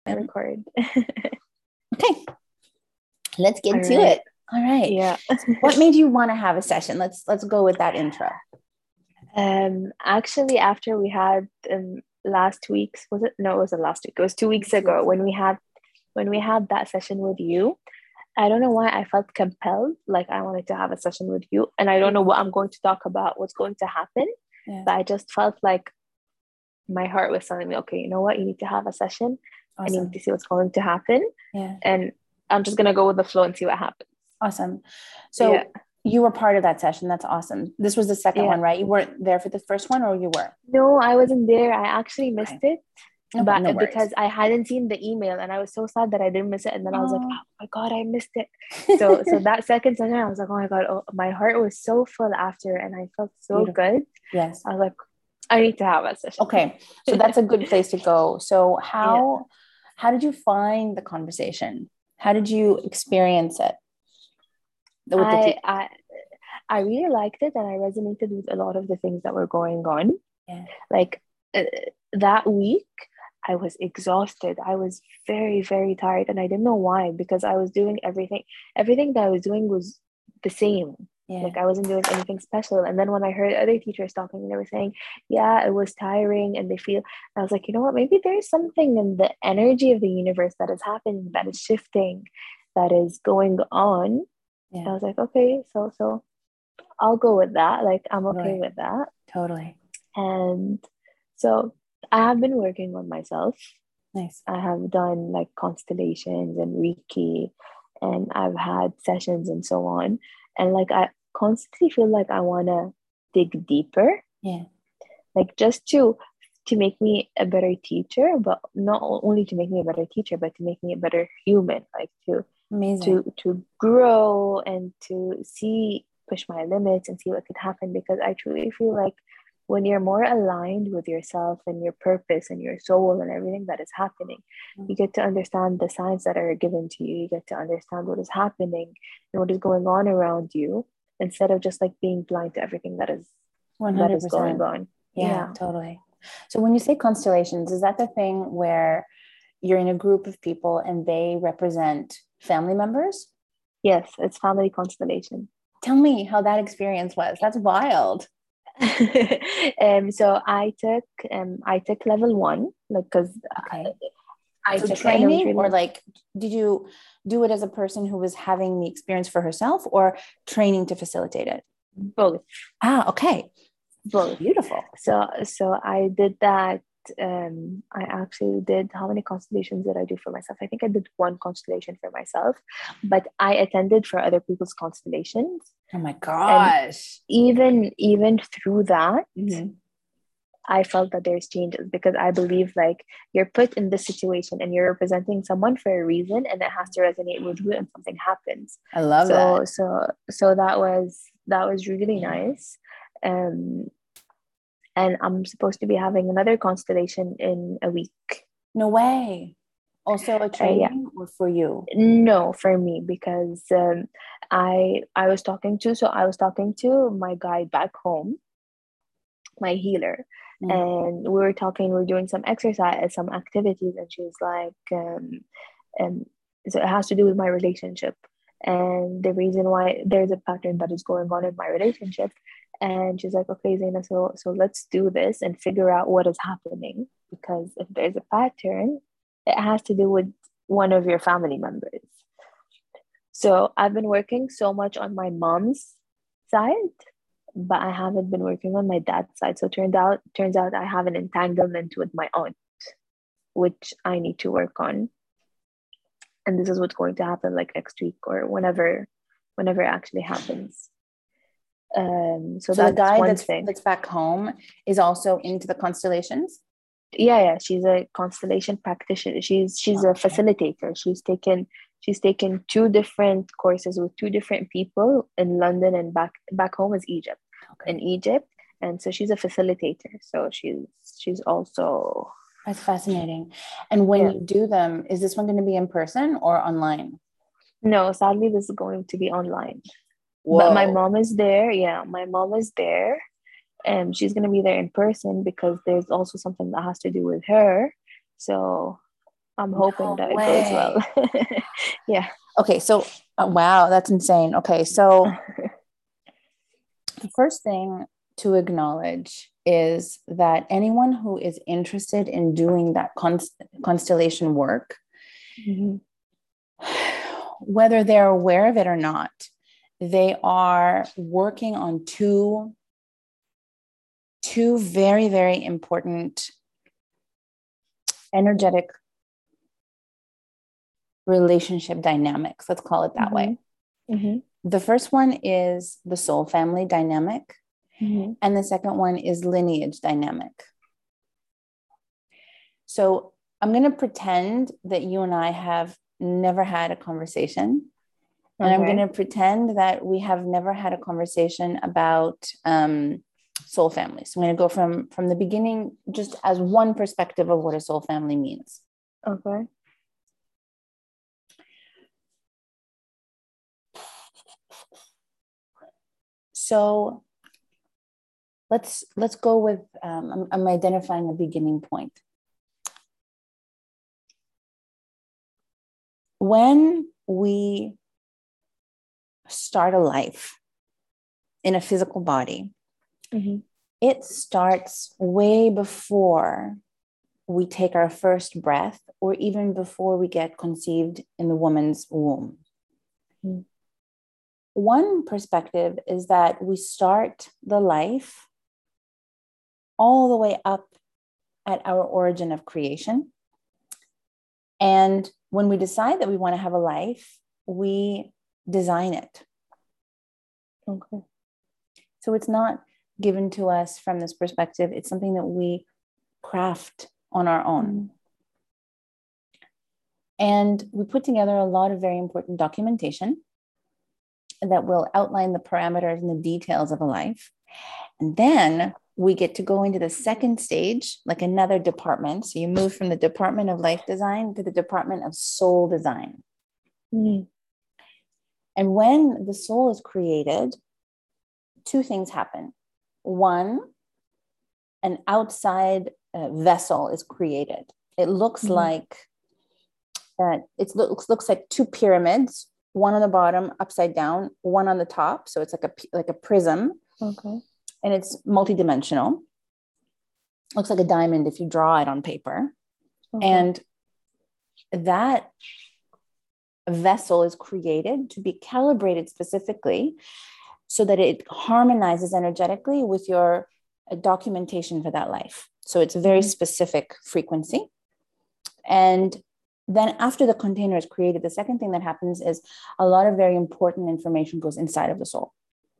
I record. Okay, let's get All to right. it. All right. Yeah. So what made you want to have a session? Let's go with that intro. Actually, after we had last week's, was it? No, it wasn't last week. It was 2 weeks 2 weeks ago ago. when we had that session with you. I don't know why I felt compelled, like I wanted to have a session with you, and I don't know what I'm going to talk about, what's going to happen, Yeah. but I just felt like my heart was telling me, okay, you know what, you need to have a session, and you need Awesome. to see what's going to happen, Yeah. and I'm just gonna go with the flow and see what happens. Awesome. Yeah, So you were part of that session. That's awesome. This was the second yeah. one, right? You weren't there for the first one, or you were? No, I wasn't there. I actually missed Okay. it, Okay. but No worries. because I hadn't seen the email and I was so sad that I didn't miss it. And then I was like, Oh. oh my God, I missed it. So that second session, I was like, oh my God, oh, my heart was so full after and I felt so Beautiful. good. Yes. I was like, I need to have a session. Okay. So that's a good place to go. So Yeah. how did you find the conversation? How did you experience it with the I teacher? I I really liked it and I resonated with a lot of the things that were going on. Yeah. Like uh, that week, I was exhausted. I was very, very tired, and I didn't know why because I was doing everything. Everything that I was doing was the same. Yeah. Like I wasn't doing anything special. And then when I heard other teachers talking, they were saying, "Yeah, it was tiring," and they feel. I was like, you know what? Maybe there's something in the energy of the universe that is happening, that is shifting, that is going on. Yeah. I was like, okay, so I'll go with that. Like I'm okay Totally. with that. Totally. And so I have been working on myself. Nice. I have done like constellations and Reiki, and I've had sessions and so on. And like I constantly feel like I want to dig deeper, Yeah. like just to make me a better teacher, but not only to make me a better teacher, but to make me a better human, like Amazing. to grow and to see push my limits and see what could happen because I truly feel like when you're more aligned with yourself and your purpose and your soul and everything that is happening, you get to understand the signs that are given to you. You get to understand what is happening and what is going on around you instead of just like being blind to everything that is going 100%. on. Yeah, Yeah. totally. So when you say constellations, is that the thing where you're in a group of people and they represent family members? Yes, it's family constellation. Tell me how that experience was. That's wild. So I took level one, like because Okay. I So took it and it was training, or really like, did you do it as a person who was having the experience for herself, or training to facilitate it? both, Ah, okay. both. Beautiful. So I did that. I actually did, how many constellations did I do for myself? I think I did one constellation for myself, but I attended for other people's constellations. Oh my And gosh. even through that, Mhm. I felt that there's changes because I believe like you're put in this situation and you're representing someone for a reason and it has to resonate with you and something happens. I love that. So that was really nice. Um and I'm supposed to be having another constellation in a week. No way. Also a Yeah. training or for you? No, for me because I was talking to my guide back home, my healer, Mm. and we were talking, we are doing some exercise, some activities, and she was like, so it has to do with my relationship and the reason why there's a pattern that is going on in my relationship. And she's like, okay, Zaina, so let's do this and figure out what is happening because if there's a pattern, it has to do with one of your family members. So I've been working so much on my mom's side, but I haven't been working on my dad's side. So turns out I have an entanglement with my aunt, which I need to work on. And this is what's going to happen like next week or whenever it actually happens. So So the that's guy one that's thing. that's back home is also into the constellations. Yeah, she's a constellation practitioner. She's a Okay. facilitator. She's taken two different courses with two different people in London and back home is Egypt. In Okay. Egypt. And so she's a facilitator. So she's also That's fascinating. And when yeah. you do them, is this one going to be in person or online? No, sadly this is going to be online. But my Whoa. mom is there. Yeah, my mom is there. And she's gonna be there in person because there's also something that has to do with her. So I'm hoping No that it goes well. way. Yeah. Okay, so wow, that's insane. Okay, so the first thing to acknowledge is that anyone who is interested in doing that constellation work, Mm-hmm. whether they're aware of it or not, they are working on two very, very important energetic relationship dynamics. Let's call it that Mm-hmm. way. Mm-hmm. The first one is the soul family dynamic, Mm-hmm. and the second one is lineage dynamic. So I'm going to pretend that you and I have never had a conversation. And I'm going Okay. to pretend that we have never had a conversation about soul families. So I'm going to go from the beginning, just as one perspective of what a soul family means. Okay. So let's go with I'm identifying a beginning point. When we start a life in a physical body, Mm-hmm. it starts way before we take our first breath, or even before we get conceived in the woman's womb. Mm-hmm. One perspective is that we start the life all the way up at our origin of creation. And when we decide that we want to have a life, we design it. Okay. So it's not given to us from this perspective. It's something that we craft on our own. Mm-hmm. And we put together a lot of very important documentation that will outline the parameters and the details of a life. And then we get to go into the second stage, like another department. So you move from the Department of Life Design to the Department of Soul Design. Mm-hmm. And when the soul is created, two things happen. One, an outside vessel is created. It looks Mm-hmm. like that. It looks like two pyramids, one on the bottom, upside down, one on the top. So it's like a prism. Okay. And it's multidimensional. Looks like a diamond if you draw it on paper. Okay. And that vessel is created to be calibrated specifically so that it harmonizes energetically with your documentation for that life. So it's a very specific frequency. And then after the container is created, the second thing that happens is a lot of very important information goes inside of the soul.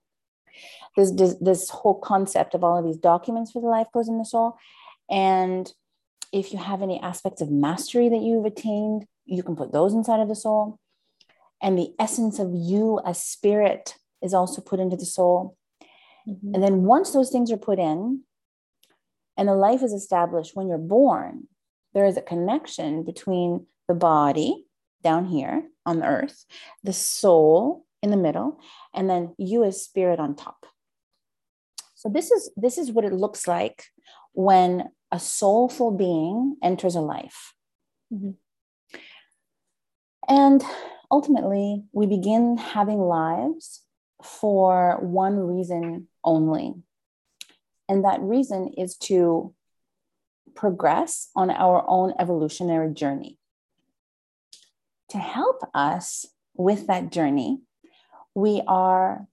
This whole concept of all of these documents for the life goes in the soul. And if you have any aspects of mastery that you've attained, you can put those inside of the soul. And the essence of you as spirit is also put into the soul. Mm-hmm. And then once those things are put in and the life is established when you're born, there is a connection between the body down here on the earth, the soul in the middle, and then you as spirit on top. So this is what it looks like when a soulful being enters a life. Mm-hmm. And ultimately, we begin having lives for one reason only. And that reason is to progress on our own evolutionary journey. To help us with that journey, we are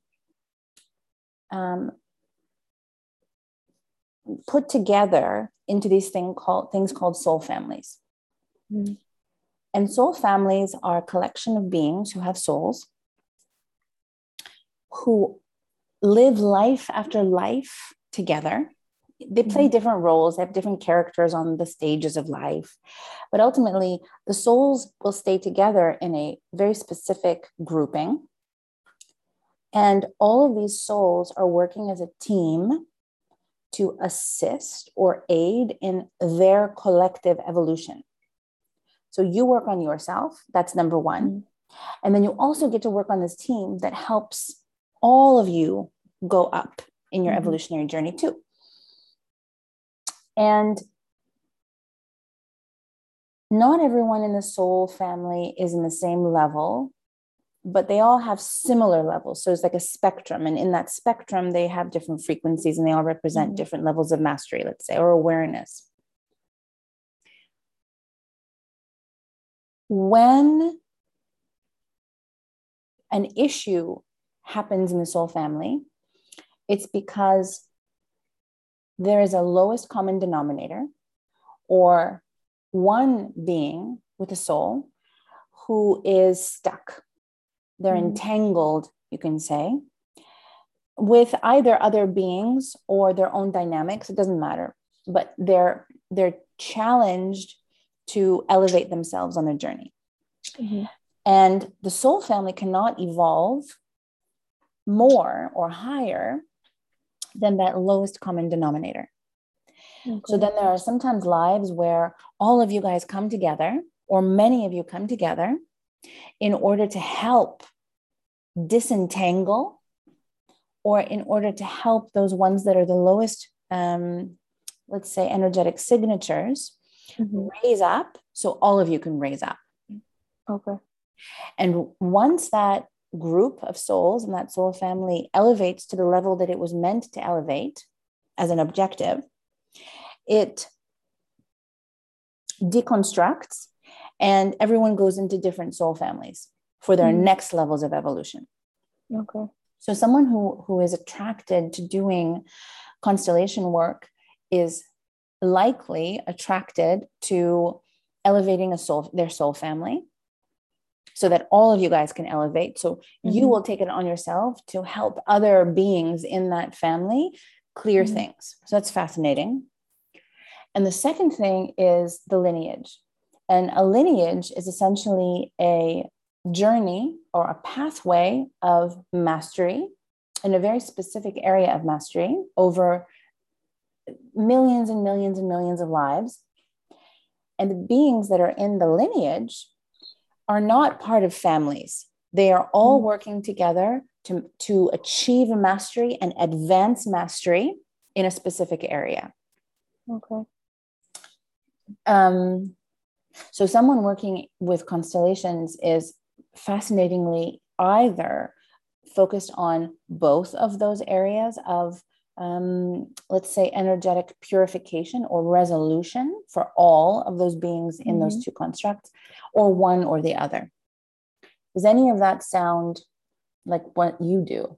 put together into these things called soul families. Mm-hmm. And soul families are a collection of beings who have souls, who live life after life together. They play different roles. They have different characters on the stages of life. But ultimately, the souls will stay together in a very specific grouping. And all of these souls are working as a team to assist or aid in their collective evolution. So you work on yourself. That's number one. Mm-hmm. And then you also get to work on this team that helps all of you go up in your evolutionary journey too. And not everyone in the soul family is in the same level, but they all have similar levels. So it's like a spectrum. And in that spectrum, they have different frequencies and they all represent different levels of mastery, let's say, or awareness. When an issue happens in the soul family, it's because there is a lowest common denominator, or one being with a soul who is stuck. They're entangled, you can say, with either other beings or their own dynamics. It doesn't matter, but they're challenged to elevate themselves on their journey. And the soul family cannot evolve more or higher than that lowest common denominator. So then there are sometimes lives where all of you guys come together, or many of you come together, in order to help disentangle, or in order to help those ones that are the lowest, let's say, energetic signatures, raise up, so all of you can raise up. And once that group of souls and that soul family elevates to the level that it was meant to elevate as an objective, it deconstructs and everyone goes into different soul families for their next levels of evolution. So someone who is attracted to doing constellation work is likely attracted to elevating their soul family, so that all of you guys can elevate. So you will take it on yourself to help other beings in that family clear things. So that's fascinating. And the second thing is the lineage. And a lineage is essentially a journey or a pathway of mastery in a very specific area of mastery over millions and millions and millions of lives. And the beings that are in the lineage are not part of families. They are all working together to achieve mastery and advance mastery in a specific area. So someone working with constellations is fascinatingly either focused on both of those areas of, let's say, energetic purification or resolution for all of those beings in those two constructs, or one or the other. Does any of that sound like what you do?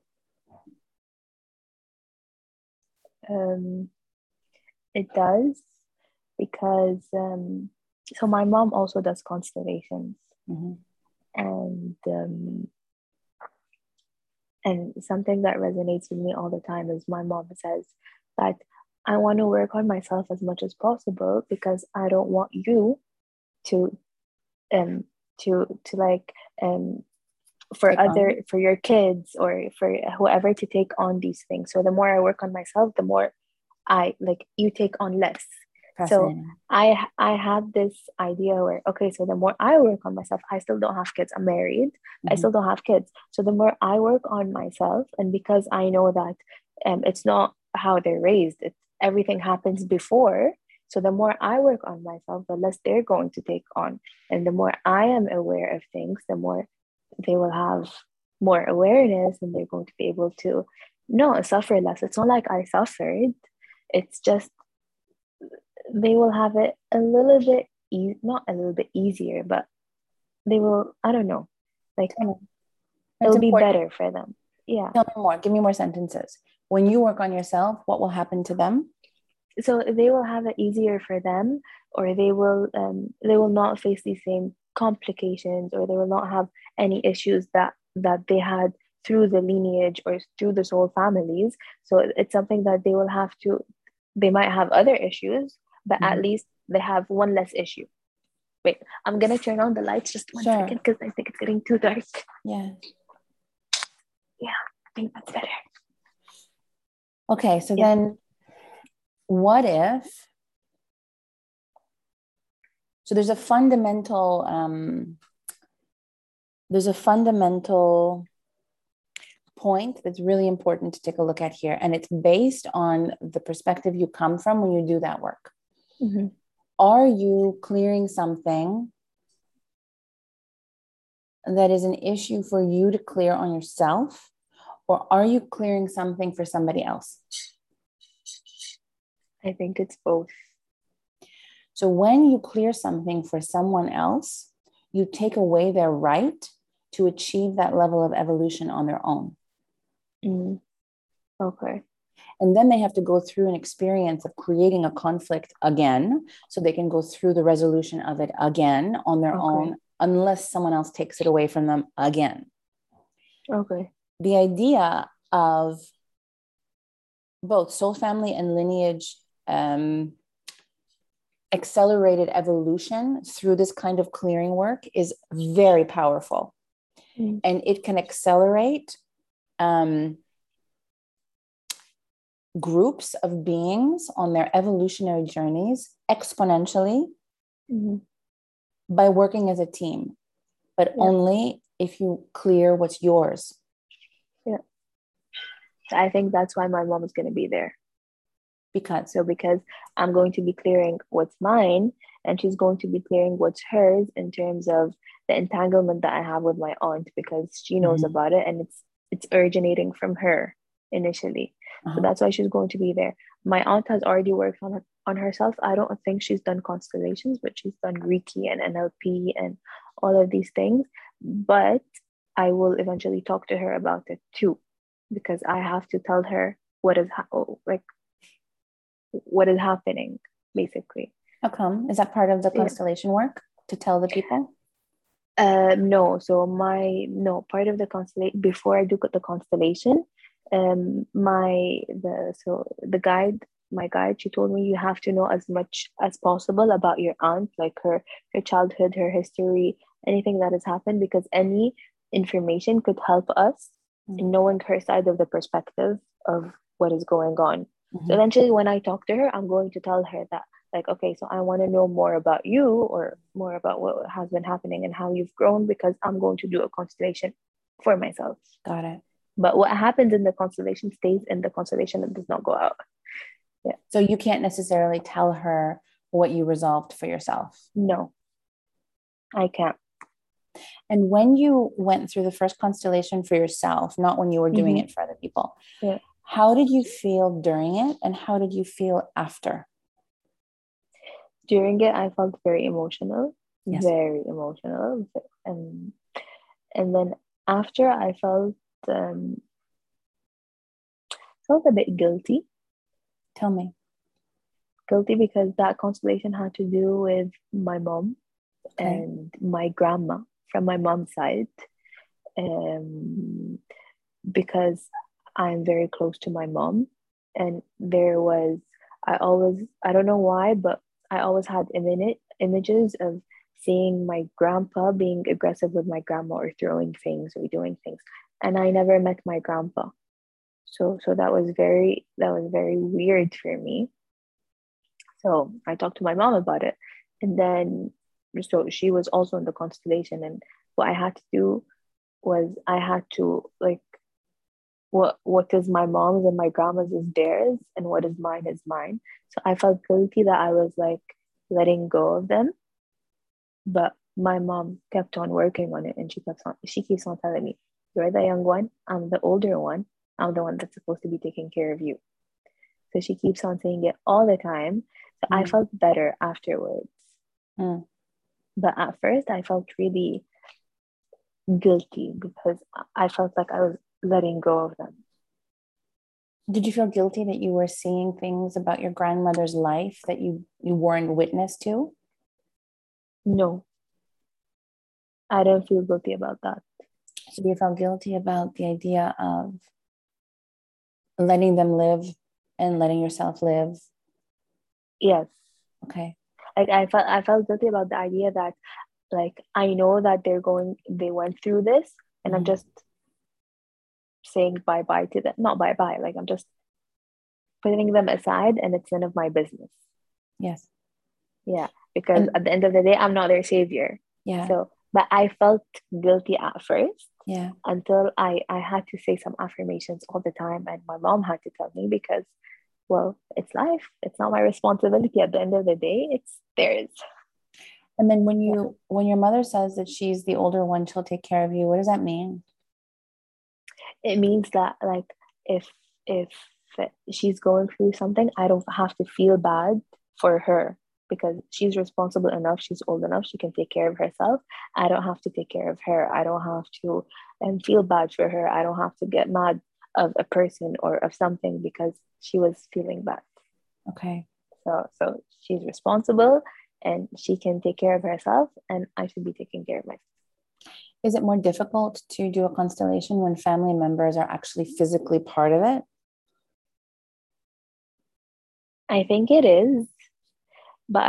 It does, because so my mom also does constellations, and something that resonates with me all the time is my mom says that I want to work on myself as much as possible because I don't want you to like for your kids or for whoever to take on these things. So the more I work on myself, the more you take on less. So I had this idea where, okay, so the more I work on myself, I still don't have kids. I'm married. I still don't have kids. So the more I work on myself, and because I know that it's not how they're raised, everything happens before. So the more I work on myself, the less they're going to take on. And the more I am aware of things, the more they will have more awareness, and they're going to be able to suffer less. It's not like I suffered. It's just they will have it a little bit not a little bit easier, but they will, I don't know, like it'll be better for them. Yeah. Tell me more. Give me more sentences. When you work on yourself, what will happen to them? So they will have it easier for them, or they will not face these same complications, or they will not have any issues that they had through the lineage or through the soul families. So it's something that they might have other issues, but at least they have one less issue. Wait, I'm gonna turn on the lights just one second because I think it's getting too dark. Yeah, I think that's better. Okay, so then what if, so there's a fundamental point that's really important to take a look at here, and it's based on the perspective you come from when you do that work. are you clearing something that is an issue for you to clear on yourself, or are you clearing something for somebody else? I think it's both. So when you clear something for someone else, you take away their right to achieve that level of evolution on their own. Okay. And then they have to go through an experience of creating a conflict again, so they can go through the resolution of it again on their own, unless someone else takes it away from them again. Okay. The idea of both soul family and lineage accelerated evolution through this kind of clearing work is very powerful. And it can accelerate groups of beings on their evolutionary journeys exponentially by working as a team, but only if you clear what's yours. Yeah. I think that's why my mom is going to be there. Because I'm going to be clearing what's mine, and she's going to be clearing what's hers in terms of the entanglement that I have with my aunt, because she knows about it and it's originating from her initially. So that's why she's going to be there. My aunt has already worked on herself. I don't think she's done constellations, but she's done Reiki and NLP and all of these things. But I will eventually talk to her about it too, because I have to tell her what is happening, basically. How come? Is that part of the constellation work, to tell the people? No. So part of the constellation, before I do the constellation, my guide, she told me you have to know as much as possible about your aunt, like her childhood, her history, anything that has happened, because any information could help us in knowing her side of the perspective of what is going on. So eventually when I talk to her, I'm going to tell her that, like, okay, so I want to know more about you, or more about what has been happening and how you've grown, because I'm going to do a constellation for myself. Got it. But what happens in the constellation stays in the constellation and does not go out. Yeah. So you can't necessarily tell her what you resolved for yourself. No, I can't. And when you went through the first constellation for yourself, not when you were doing it for other people, how did you feel during it, and how did you feel after? During it, I felt very emotional, very emotional. And then after, I felt a bit guilty. Tell me. Guilty because that constellation had to do with my mom and my grandma from my mom's side. Because I'm very close to my mom, and I don't know why, but I always had images of seeing my grandpa being aggressive with my grandma, or throwing things or doing things, and I never met my grandpa. So that was very weird for me. So I talked to my mom about it, and then so she was also in the constellation, and what I had to do was I had to, like, what is my mom's and my grandma's is theirs, and what is mine is mine. So I felt guilty that I was like letting go of them, but my mom kept on working on it, and she keeps on telling me, you're the young one, I'm the older one, I'm the one that's supposed to be taking care of you. So she keeps on saying it all the time. So I felt better afterwards. But at first I felt really guilty because I felt like I was letting go of them. Did you feel guilty that you were seeing things about your grandmother's life that you weren't witness to? No, I didn't feel guilty about that. So you felt guilty about the idea of letting them live and letting yourself live? Yes. Okay. Like I felt guilty about the idea that, like, I know that they went through this, and I'm just saying bye-bye to them. Not bye-bye, like I'm just putting them aside, and it's none of my business. Yes. Yeah, because at the end of the day, I'm not their savior. Yeah. So, but I felt guilty at first. Yeah. Until I had to say some affirmations all the time, and my mom had to tell me, because well, it's life. It's not my responsibility at the end of the day. It's theirs. And then Yeah. when your mother says that she's the older one, she'll take care of you, what does that mean? It means that like if she's going through something, I don't have to feel bad for her because she's responsible enough, she's old enough, she can take care of herself. I don't have to take care of her. I don't have to feel bad for her. I don't have to get mad of a person or of something because she was feeling bad. Okay. So she's responsible and she can take care of herself, and I should be taking care of myself. Is it more difficult to do a constellation when family members are actually physically part of it? I think it is, but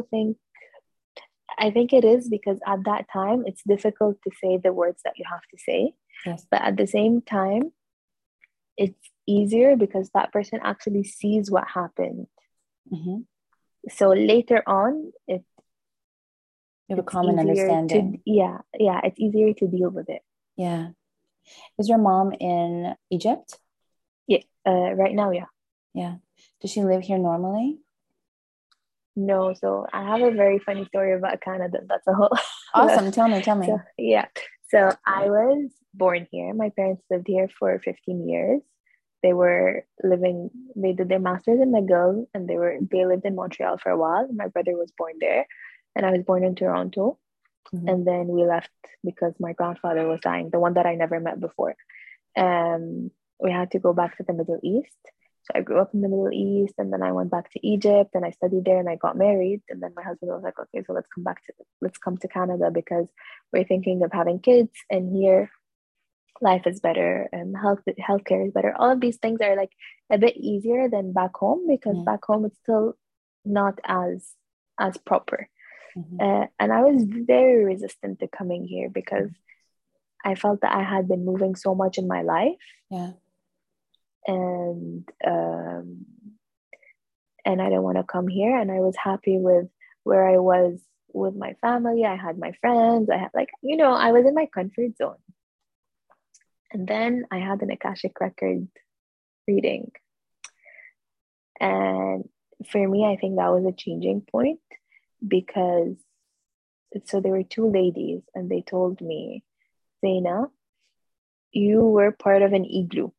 I think it is because at that time it's difficult to say the words that you have to say. Yes. But at the same time, it's easier because that person actually sees what happened. Mm-hmm. So later on, You have a it's common easier to, understanding. yeah, it's easier to deal with it. Yeah. Is your mom in Egypt? Yeah, right now, yeah. Yeah. Does she live here normally? No, so I have a very funny story about Canada. That's a whole. Awesome. Tell me. So yeah, so I was born here. My parents lived here for 15 years. They were living. They did their masters in McGill, and they lived in Montreal for a while. My brother was born there, and I was born in Toronto. Mm-hmm. And then we left because my grandfather was dying, the one that I never met before. We had to go back to the Middle East. So I grew up in the Middle East, and then I went back to Egypt and I studied there and I got married. And then my husband was like, okay, so let's come to Canada because we're thinking of having kids, and here life is better and healthcare is better. All of these things are like a bit easier than back home because back home it's still not as proper. Mm-hmm. And I was very resistant to coming here because I felt that I had been moving so much in my life. Yeah. And I didn't want to come here. And I was happy with where I was with my family. I had my friends. I had I was in my comfort zone. And then I had an Akashic record reading. And for me, I think that was a changing point because so there were two ladies and they told me, Zaina, you were part of an igloo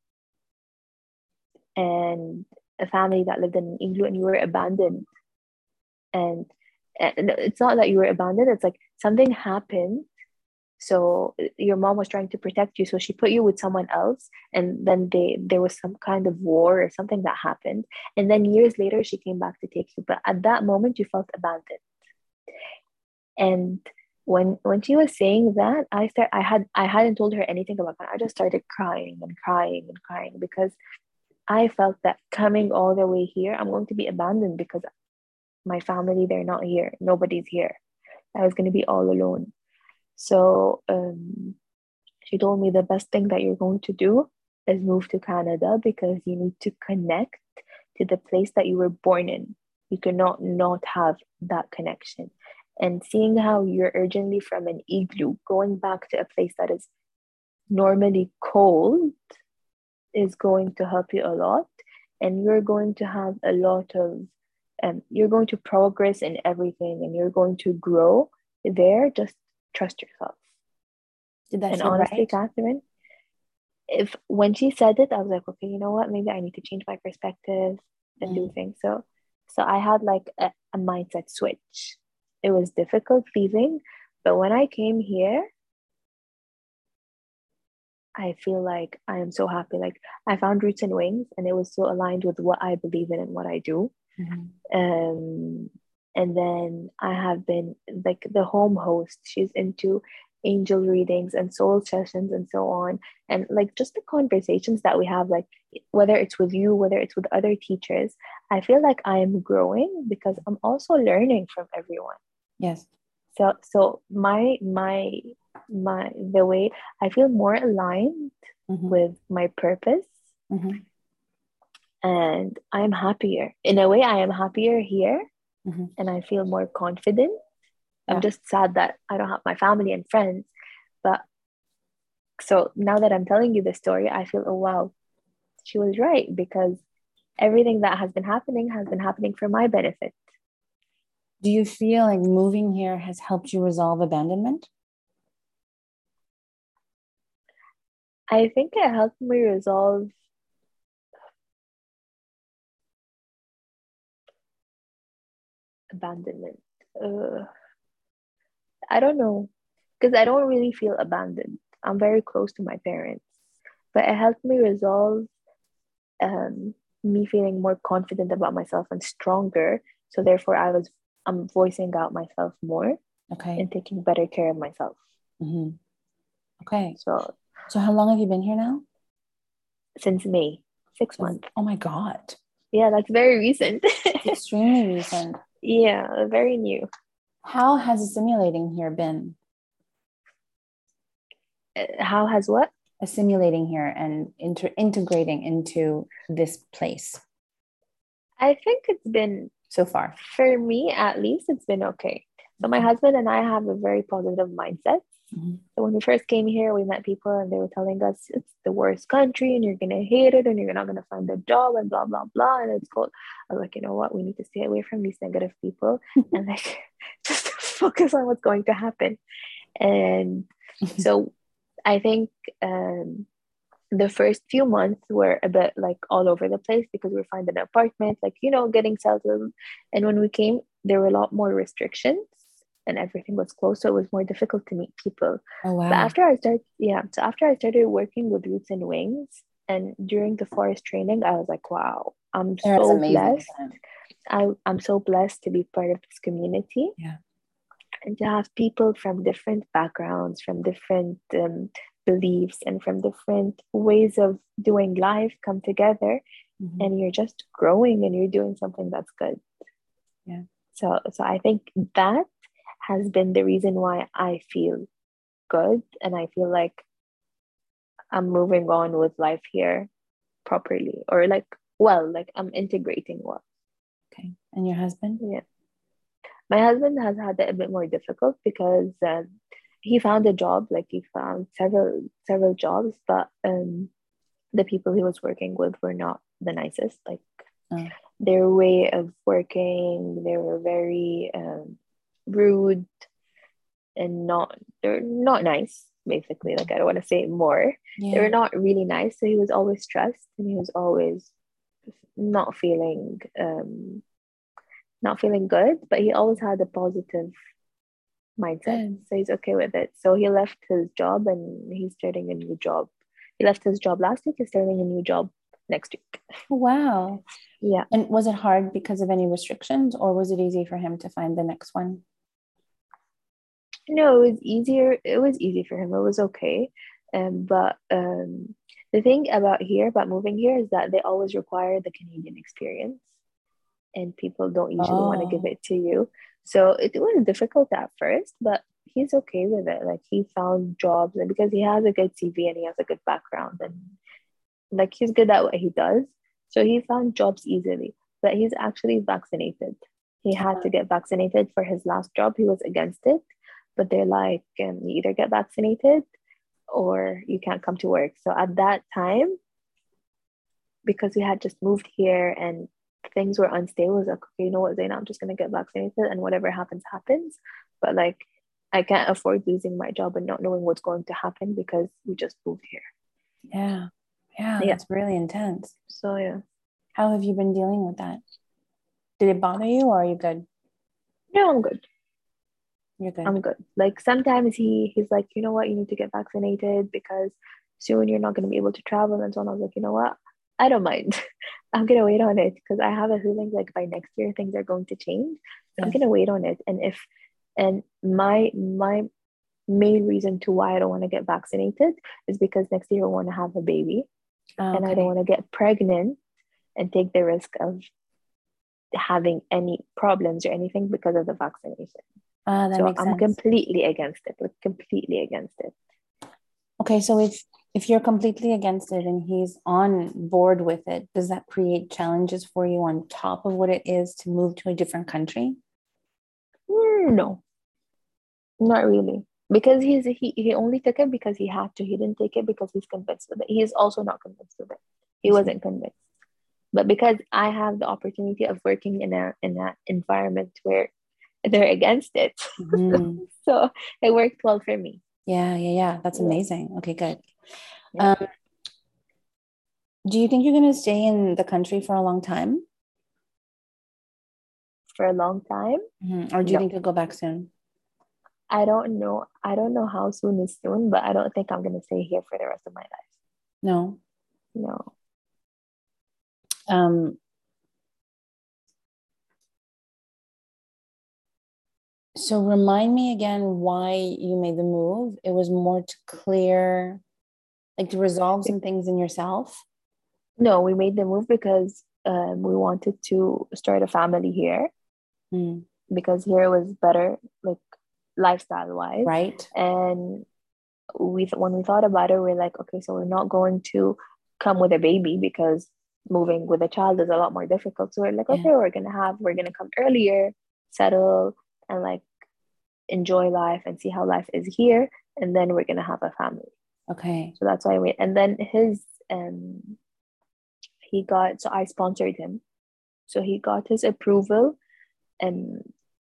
and a family that lived in an igloo, and you were abandoned. And it's not that you were abandoned, it's like something happened. So your mom was trying to protect you, so she put you with someone else, and then there was some kind of war or something that happened, and then years later she came back to take you, but at that moment you felt abandoned. And when she was saying that, I hadn't told her anything about that. I just started crying and crying and crying because I felt that coming all the way here, I'm going to be abandoned because my family, they're not here. Nobody's here. I was going to be all alone. So she told me the best thing that you're going to do is move to Canada because you need to connect to the place that you were born in. You cannot not have that connection. And seeing how you're urgently from an igloo going back to a place that is normally cold is going to help you a lot. And you're going to have a lot of, you're going to progress in everything and you're going to grow there. Just trust yourself. Did that And feel honestly, right? Catherine, if when she said it, I was like, okay, you know what? Maybe I need to change my perspective and do things. So I had like a mindset switch. It was difficult leaving, but when I came here, I feel like I am so happy. Like I found roots and wings, and it was so aligned with what I believe in and what I do. Mm-hmm. And then I have been like the home host. She's into angel readings and soul sessions and so on. And like just the conversations that we have, like whether it's with you, whether it's with other teachers, I feel like I am growing because I'm also learning from everyone. Yes. So my the way I feel more aligned with my purpose, and I'm happier. In a way, I am happier here, and I feel more confident. I'm just sad that I don't have my family and friends, but so now that I'm telling you the story, I feel, oh wow, she was right, because everything that has been happening for my benefit. Do you feel like moving here has helped you resolve abandonment? I think it helped me resolve abandonment. Uh, I don't know, because I don't really feel abandoned. I'm very close to my parents, but it helped me resolve um, me feeling more confident about myself and stronger. So therefore, I'm voicing out myself more Okay. and taking better care of myself. Mm-hmm. Okay. So So how long have you been here now? since May, 6 months. Oh my God. Yeah, that's very recent. It's extremely recent. Yeah, very new. How has assimilating here been? How has what? Assimilating here and integrating into this place I think it's been, so far? for me at least, it's been okay. So my husband and I have a very positive mindset. Mm-hmm. So when we first came here, we met people and they were telling us it's the worst country and you're gonna hate it and you're not gonna find a job and blah blah blah. And it's called. I was like, you know what? We need to stay away from these negative people and like just focus on what's going to happen. And so I think the first few months were a bit like all over the place because we were finding an apartment, like, getting settled. And when we came, there were a lot more restrictions and everything was closed. So it was more difficult to meet people. Oh, wow. But so after I started working with Roots and Wings and during the forest training, I was like, wow, I'm so blessed. I'm so blessed to be part of this community. Yeah. And to have people from different backgrounds, from different beliefs, and from different ways of doing life come together, Mm-hmm. and you're just growing and you're doing something that's good. Yeah. So I think that has been the reason why I feel good and I feel like I'm moving on with life here properly, or like I'm integrating well. Okay. And your husband? Yeah. My husband has had it a bit more difficult because he found a job, like he found several jobs, but the people he was working with were not the nicest. Like their way of working, they were very rude and they're not nice, basically. Like I don't want to say more. Yeah. They were not really nice. So he was always stressed and he was always not feeling good, but he always had a positive mindset. So he's okay with it. So he left his job and he's starting a new job. He left his job last week. He's starting a new job next week. Wow. Yeah. And was it hard because of any restrictions, or was it easy for him to find the next one? No, it was easier. It was easy for him. It was okay. But the thing about moving here is that they always require the Canadian experience. And people don't usually want to give it to you. So it was difficult at first, but he's okay with it. Like he found jobs, and because he has a good CV and he has a good background and like he's good at what he does. So he found jobs easily. But he's actually vaccinated. He had to get vaccinated for his last job. He was against it, but they're like, you either get vaccinated or you can't come to work. So at that time, because we had just moved here and things were unstable, I was like, okay, you know what, Zaina, I'm just gonna get vaccinated and whatever happens, happens. But like I can't afford losing my job and not knowing what's going to happen because we just moved here. Yeah. That's really intense. So yeah. How have you been dealing with that? Did it bother you, or are you good? No, I'm good. You're good. I'm good. Like sometimes he's like, you know what, you need to get vaccinated because soon you're not going to be able to travel and so on. I was like, you know what, I don't mind. I'm gonna wait on it because I have a feeling like by next year things are going to change. So I'm gonna wait on it. And my main reason to why I don't want to get vaccinated is because next year I want to have a baby. And I don't want to get pregnant and take the risk of having any problems or anything because of the vaccination. That makes sense. I'm completely against it. Like completely against it. Okay, so if you're completely against it and he's on board with it, does that create challenges for you on top of what it is to move to a different country? No, not really. Because he only took it because he had to. He didn't take it because he's convinced with it. He's also not convinced with it. He wasn't convinced. But because I have the opportunity of working in a environment where they're against it, Mhm. so it worked well for me. Yeah. That's Yeah, amazing. Okay, good. yeah. Um, do you think you're going to stay in the country for a long time? For a long time. Or do you No, think you'll go back soon? I don't know. I don't know how soon is soon, but I don't think I'm gonna stay here for the rest of my life. No. No. Um, so remind me again why you made the move. It was more to clear, like to resolve some things in yourself. No, we made the move because we wanted to start a family here Mm, because here was better, like lifestyle wise. right? And when we thought about it, we're like, okay, so we're not going to come with a baby because moving with a child is a lot more difficult. So we're like, Yeah. okay, we're gonna come earlier, settle, and like enjoy life and see how life is here, and then we're gonna have a family. Okay. So that's why we. And then um he got so I sponsored him, so he got his approval, and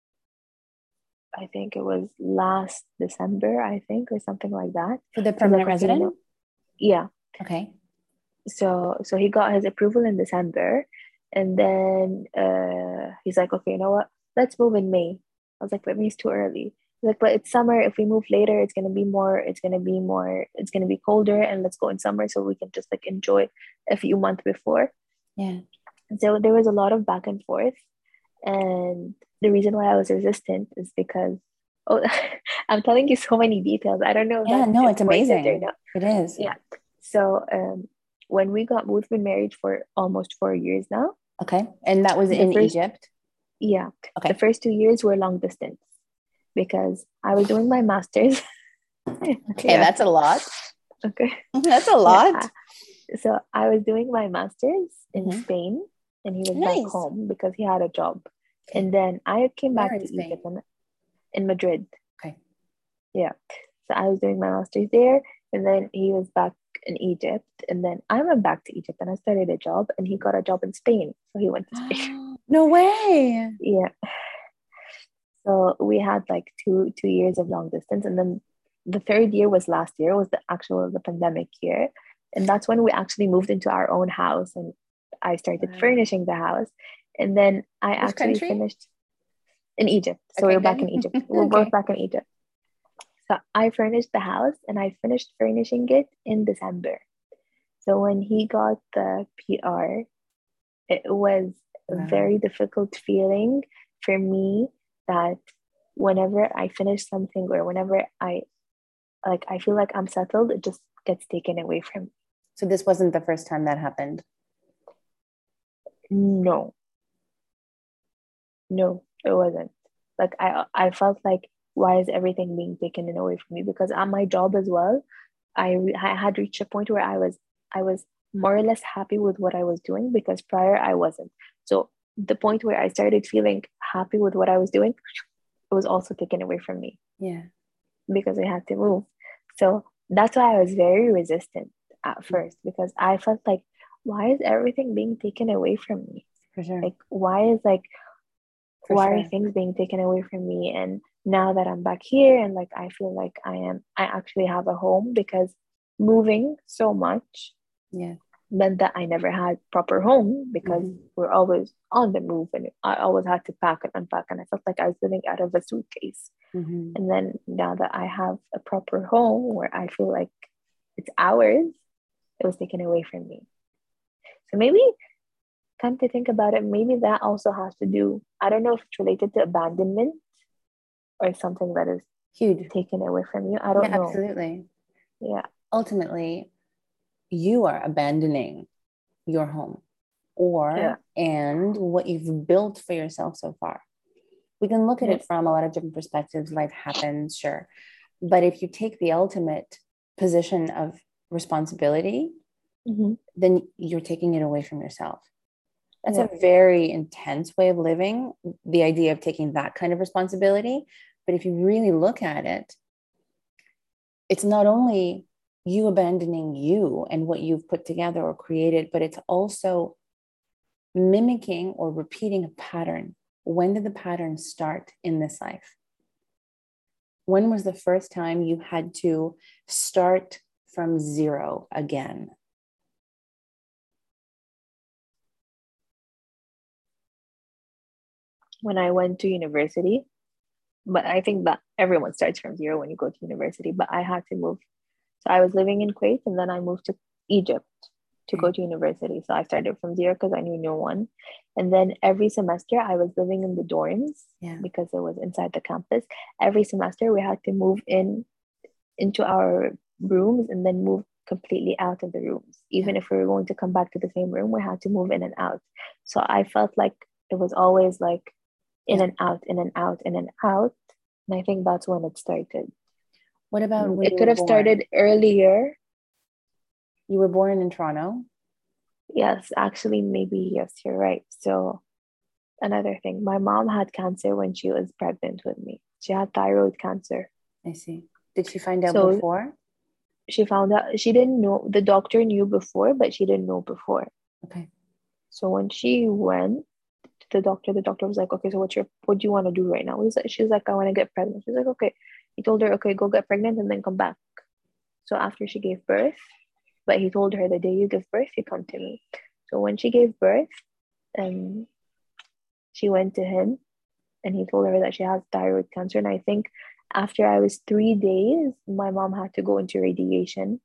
I think it was last December, I think, or something like that. For the So permanent like, okay, resident? yeah. Okay. So he got his approval in December, and then he's like, okay, you know what? Let's move in May. I was like, but May's too early. He's like, but it's summer. If we move later, it's gonna be more. It's gonna be more. It's gonna be colder, and let's go in summer so we can just like enjoy a few months before. Yeah. And so there was a lot of back and forth, and the reason why I was resistant is because oh, I'm telling you so many details. I don't know if Yeah. that's No, it's important or amazing. not. It is. Yeah. So when we've been married for almost 4 years now. Okay. And that was The in first Egypt. Yeah, the Okay. first 2 years were long distance because I was doing my master's. Okay. Yeah. That's a lot. Okay. That's a Yeah. lot. So I was doing my master's in Hmm. Spain, and he was back Nice. home because he had a job. Okay. And then I came Where back in to Spain? Egypt and in Madrid. Okay. Yeah. So I was doing my master's there, and then he was back in Egypt, and then I went back to Egypt and I started a job, and he got a job in Spain, so he went to Spain. No way. Yeah. So we had like two years of long distance, and then the third year was last year, was the pandemic year, and that's when we actually moved into our own house, and I started Wow. furnishing the house, and then I Which actually country? finished in Egypt. So Okay, we're back in good. Egypt. We're both Okay. back in Egypt. So I furnished the house, and I finished furnishing it in December. So when he got the PR, it was a Wow. very difficult feeling for me that whenever I finish something or whenever I feel like I'm settled, it just gets taken away from me. So this wasn't the first time that happened. No, no, it wasn't. Like I felt like why is everything being taken away from me? Because at my job as well, I had reached a point where I was more or less happy with what I was doing because prior I wasn't. So the point where I started feeling happy with what I was doing, it was also taken away from me Yeah. because I had to move. So that's why I was very resistant at first because I felt like, why is everything being taken away from me? For sure. Like, why is like, For why are sure. things being taken away from me? And now that I'm back here and like, I feel like I actually have a home because moving so much Yeah. meant that I never had proper home because Mhm. we're always on the move and I always had to pack and unpack and I felt like I was living out of a suitcase. Mhm. And then now that I have a proper home where I feel like it's ours, it was taken away from me. So maybe come to think about it, maybe that also has to do, I don't know if it's related to abandonment or something that is Huge. taken away from you. I Yeah, don't know. absolutely. Yeah. Ultimately, you are abandoning your home Yeah. and what you've built for yourself so far. We can look at Yeah. it from a lot of different perspectives. Life happens, sure. But if you take the ultimate position of responsibility, Mm-hmm. then you're taking it away from yourself. That's Yeah. a very intense way of living, the idea of taking that kind of responsibility. But if you really look at it, it's not only you abandoning you and what you've put together or created, but it's also mimicking or repeating a pattern. When did the pattern start in this life? When was the first time you had to start from zero again? When I went to university, but I think that everyone starts from zero when you go to university, but I had to move. So I was living in Kuwait and then I moved to Egypt to go to university. So I started from zero because I knew no one. And then every semester I was living in the dorms because it was inside the campus. Every semester we had to move into our rooms and then move completely out of the rooms. Even if we were going to come back to the same room, we had to move in and out. So I felt like it was always like in and out, in and out, in and out. And I think that's when it started. What about when it could have started earlier? You were born in Toronto? Yes, actually, maybe, yes, you're right. So another thing, my mom had cancer when she was pregnant with me. She had thyroid cancer. I see. Did she find out before? She found out, she didn't know, the doctor knew before, but she didn't know before. Okay. So when she went to the doctor was like, okay, so what do you want to do right now? She's like, I want to get pregnant. She's like, okay. He told her, okay, go get pregnant and then come back. So after she gave birth, but he told her the day you give birth, you come to me. So when she gave birth, she went to him and he told her that she has thyroid cancer. And I think after I was 3 days, my mom had to go into radiation.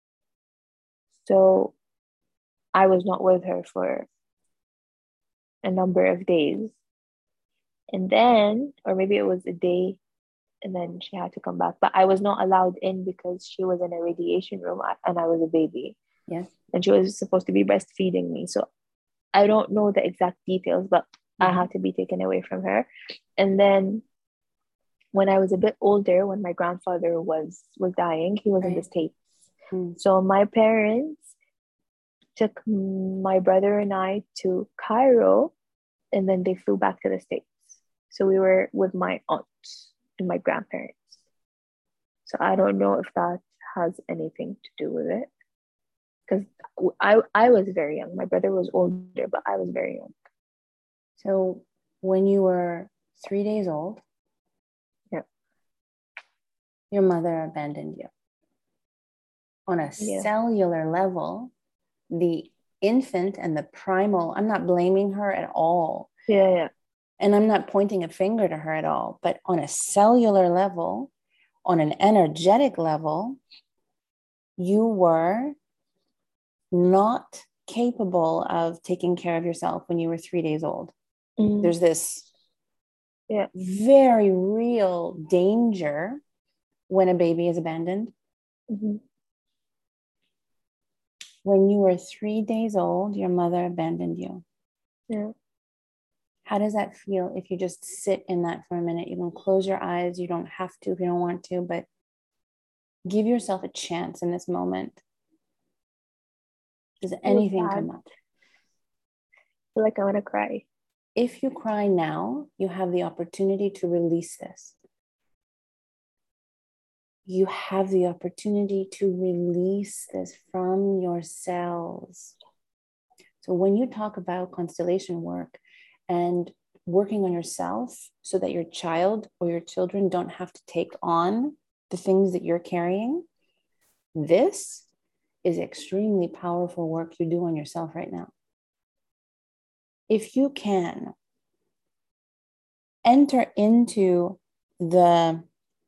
So I was not with her for a number of days. And then, or maybe it was a day, and then she had to come back. But I was not allowed in because she was in a radiation room and I was a baby. Yes. And she was supposed to be breastfeeding me. So I don't know the exact details, but I had to be taken away from her. And then when I was a bit older, when my grandfather was dying, he was in the States. So my parents took my brother and I to Cairo, and then they flew back to the States. So we were with my aunt and my grandparents. So I don't know if that has anything to do with it. Because I was very young. My brother was older, but I was very young. So when you were 3 days old, your mother abandoned you. On a cellular level, the infant and the primal, I'm not blaming her at all. Yeah. And I'm not pointing a finger to her at all. But on a cellular level, on an energetic level, you were not capable of taking care of yourself when you were 3 days old. There's this very real danger when a baby is abandoned. When you were 3 days old, your mother abandoned you. Yeah. How does that feel if you just sit in that for a minute? You can close your eyes. You don't have to if you don't want to, but give yourself a chance in this moment. Does anything come up? I feel like I want to cry. If you cry now, you have the opportunity to release this. You have the opportunity to release this from your cells. So when you talk about constellation work and working on yourself so that your child or your children don't have to take on the things that you're carrying, this is extremely powerful work you do on yourself right now. If you can enter into the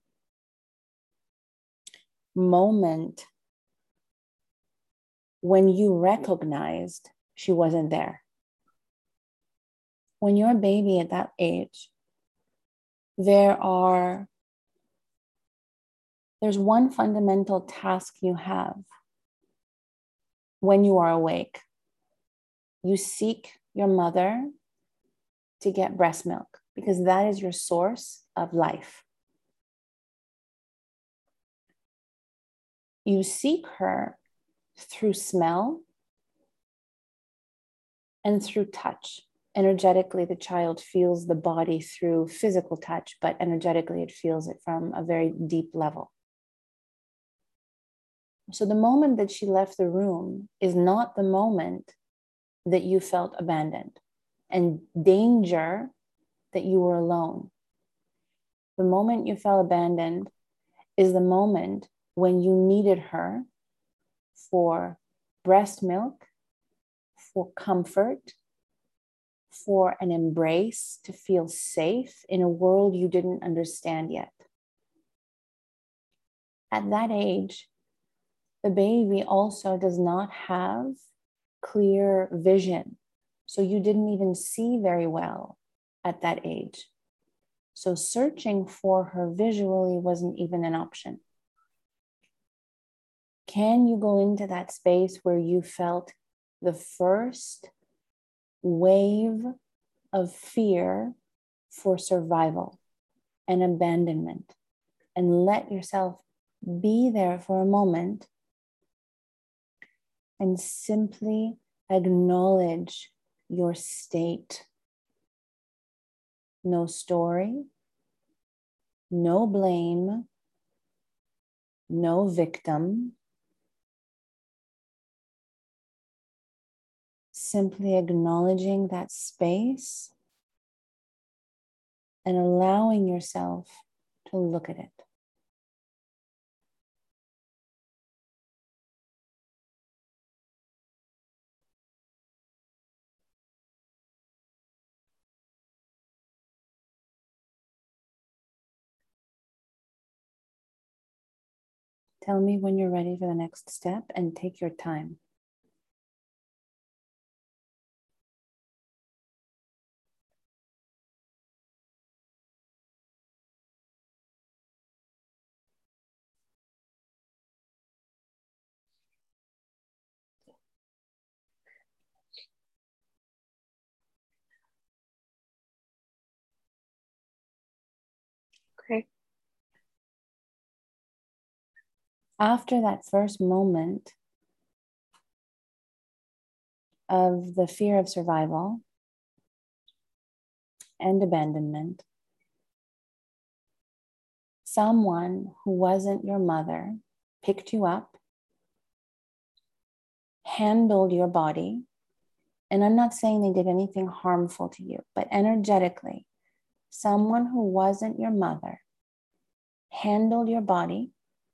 moment when you recognized she wasn't there. When you're a baby at that age, there's one fundamental task you have when you are awake. You seek your mother to get breast milk because that is your source of life. You seek her through smell and through touch. Energetically, the child feels the body through physical touch, but energetically, it feels it from a very deep level. So the moment that she left the room is not the moment that you felt abandoned, and danger that you were alone. The moment you felt abandoned is the moment when you needed her for breast milk, for comfort, for an embrace, to feel safe in a world you didn't understand yet. At that age, the baby also does not have clear vision. So you didn't even see very well at that age. So searching for her visually wasn't even an option. Can you go into that space where you felt the first wave of fear for survival and abandonment, and let yourself be there for a moment and simply acknowledge your state? No story, no blame, no victim. Simply acknowledging that space and allowing yourself to look at it. Tell me when you're ready for the next step and take your time. Okay. After that first moment of the fear of survival and abandonment, someone who wasn't your mother picked you up, handled your body. And I'm not saying they did anything harmful to you, but energetically, someone who wasn't your mother handled your body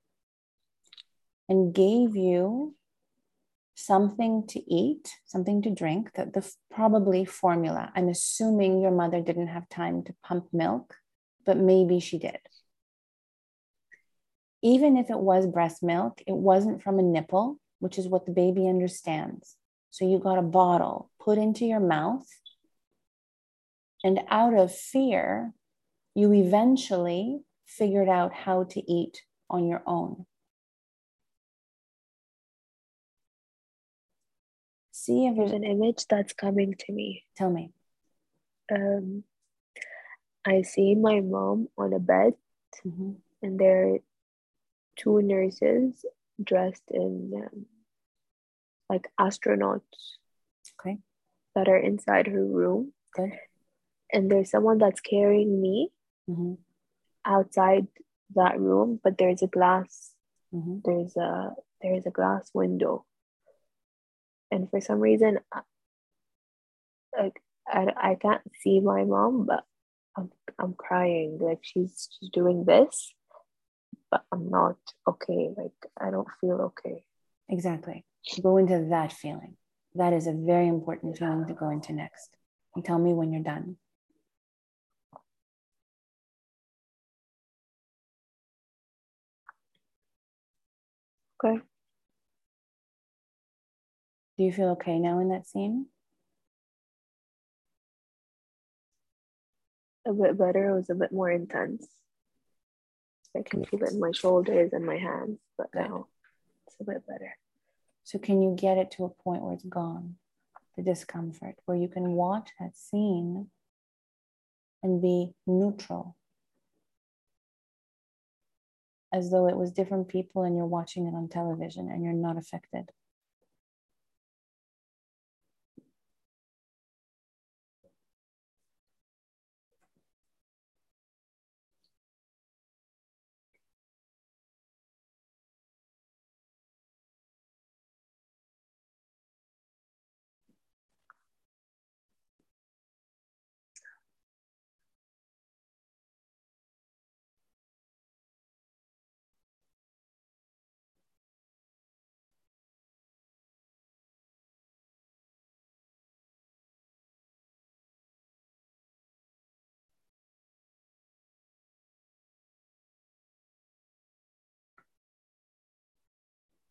and gave you something to eat, something to drink, probably formula. I'm assuming your mother didn't have time to pump milk, but maybe she did. Even if it was breast milk, it wasn't from a nipple, which is what the baby understands. So you got a bottle put into your mouth, and out of fear, you eventually figured out how to eat on your own. See if There's an image that's coming to me. Tell me. I see my mom on a bed, and there are two nurses dressed in like astronauts. Okay. That are inside her room. Good. And there's someone that's carrying me outside that room, but there's a glass. There's a glass window. And for some reason, I can't see my mom, but I'm crying. Like she's doing this, but I'm not okay. Like I don't feel okay. Exactly. Go into that feeling. That is a very important feeling to go into next. And tell me when you're done. Okay. Do you feel okay now in that scene? A bit better. It was a bit more intense. I can feel it in my shoulders and my hands, but Good. now it's a bit better. So can you get it to a point where it's gone, the discomfort, where you can watch that scene and be neutral, as though it was different people and you're watching it on television and you're not affected?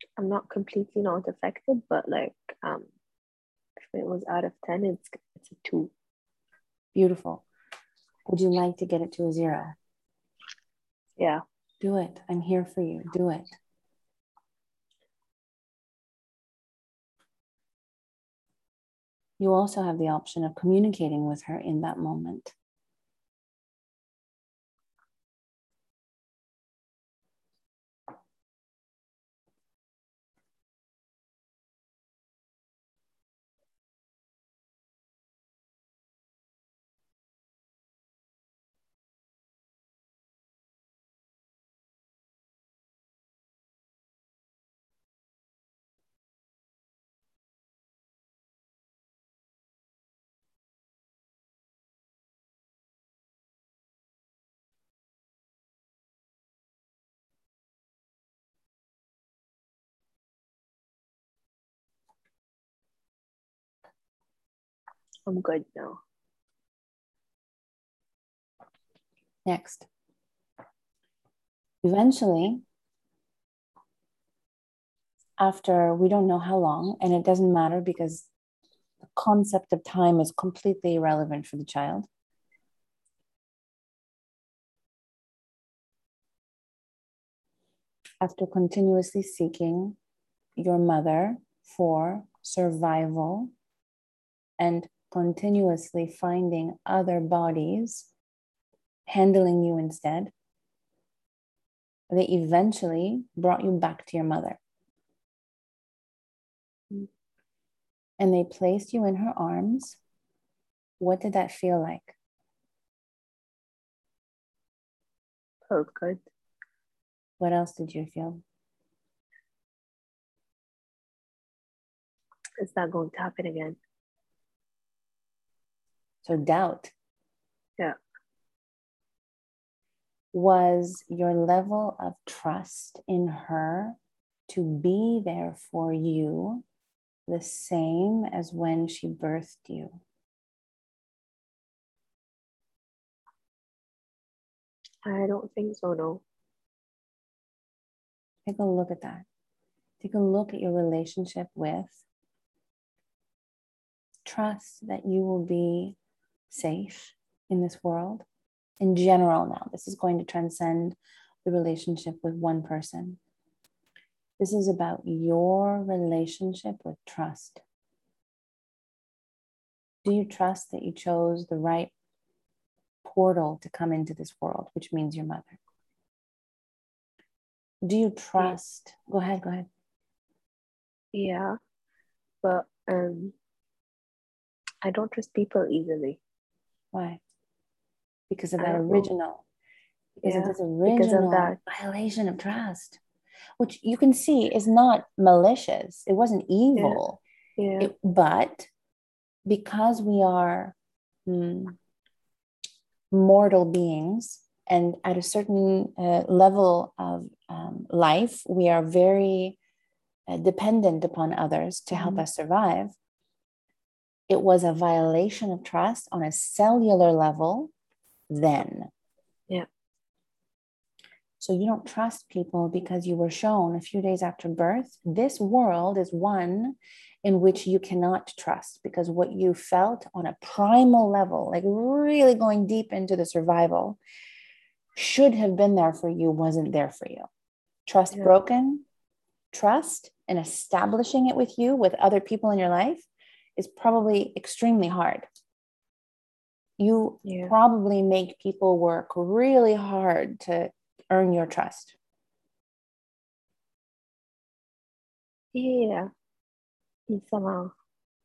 I'm not completely not affected, but like if it was out of 10, it's a 2. Beautiful. Would you like to get it to a 0? Yeah. Do it. I'm here for you. Do it. You also have the option of communicating with her in that moment. I'm good now. Next. Eventually, after we don't know how long, and it doesn't matter because the concept of time is completely irrelevant for the child. After continuously seeking your mother for survival and continuously finding other bodies handling you instead, they eventually brought you back to your mother. And they placed you in her arms. What did that feel like? Felt good. What else did you feel? Is that going to happen again? So doubt. Yeah. Was your level of trust in her to be there for you the same as when she birthed you? I don't think so, no. Take a look at that. Take a look at your relationship with trust that you will be safe in this world. In general now, this is going to transcend the relationship with one person. This is about your relationship with trust. Do you trust that you chose the right portal to come into this world, which means your mother? Do you trust? Go ahead. Yeah, but I don't trust people easily. Why? Because of I that don't know. original, because of Yeah, this because of original that. violation of trust, which you can see is not malicious. It wasn't evil. Yeah. But because we are mortal beings, and at a certain level of life, we are very dependent upon others to help us survive. It was a violation of trust on a cellular level then. Yeah. So you don't trust people because you were shown a few days after birth. This world is one in which you cannot trust, because what you felt on a primal level, like really going deep into the survival, should have been there for you, wasn't there for you. Trust broken. Trust and establishing it with you, with other people in your life, is probably extremely hard. You probably make people work really hard to earn your trust. Yeah. Somehow.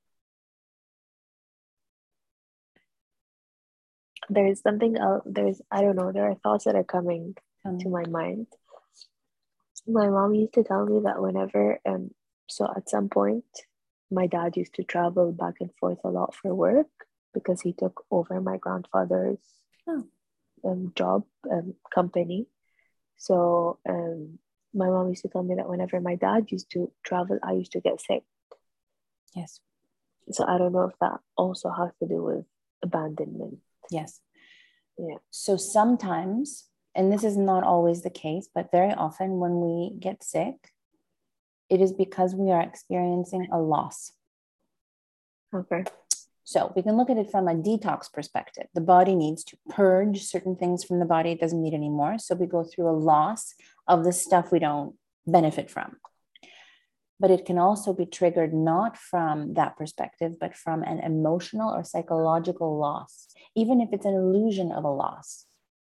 There's something else. I don't know, there are thoughts that are coming to my mind. My mom used to tell me that whenever, so at some point, my dad used to travel back and forth a lot for work because he took over my grandfather's job company. So my mom used to tell me that whenever my dad used to travel, I used to get sick. Yes. So I don't know if that also has to do with abandonment. Yes. Yeah. So sometimes, and this is not always the case, but very often when we get sick, it is because we are experiencing a loss. Okay. So we can look at it from a detox perspective. The body needs to purge certain things from the body it doesn't need anymore. So we go through a loss of the stuff we don't benefit from. But it can also be triggered not from that perspective, but from an emotional or psychological loss, even if it's an illusion of a loss.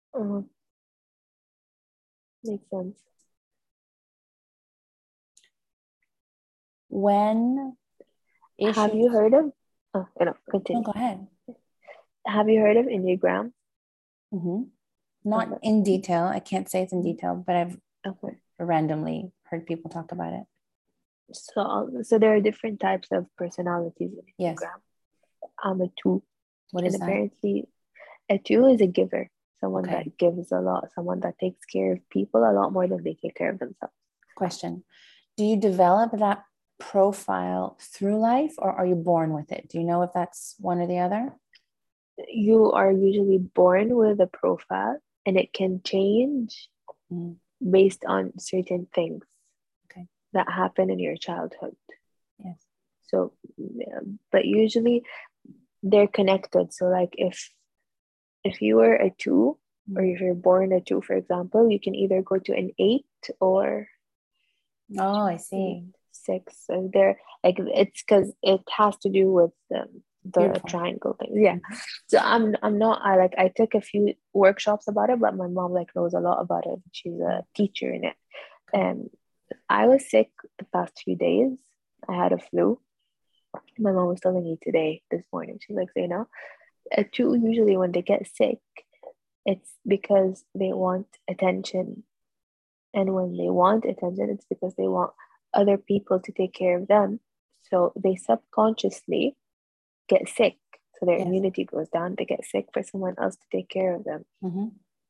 Makes sense. When issues... Have you heard of... Oh, no, continue. No, go ahead. Have you heard of Enneagram? Mm-hmm. Not Okay. in detail. I can't say it's in detail, but I've Okay. randomly heard people talk about it. So there are different types of personalities in Yes. Enneagram. I'm a 2. What is and that? Apparently, a 2 is a giver. Someone Okay. that gives a lot. Someone that takes care of people a lot more than they take care of themselves. Question. Do you develop that profile through life, or are you born with it? Do you know if that's one or the other? You are usually born with a profile, and it can change based on certain things that happen in your childhood. Yes. So, but usually they're connected. So like if you were a 2, or if you're born a 2, for example, you can either go to an 8 or... Oh, I see. 6. So they're like, it's because it has to do with the Beautiful. triangle thing. Yeah. So I'm not, I took a few workshops about it, but my mom like knows a lot about it. She's a teacher in it. And I was sick the past few days. I had a flu. My mom was telling me this morning, she's like, Zaina, a 2 usually when they get sick, it's because they want attention. And when they want attention, it's because they want other people to take care of them. So they subconsciously get sick. So their immunity goes down. They get sick for someone else to take care of them. Mm-hmm.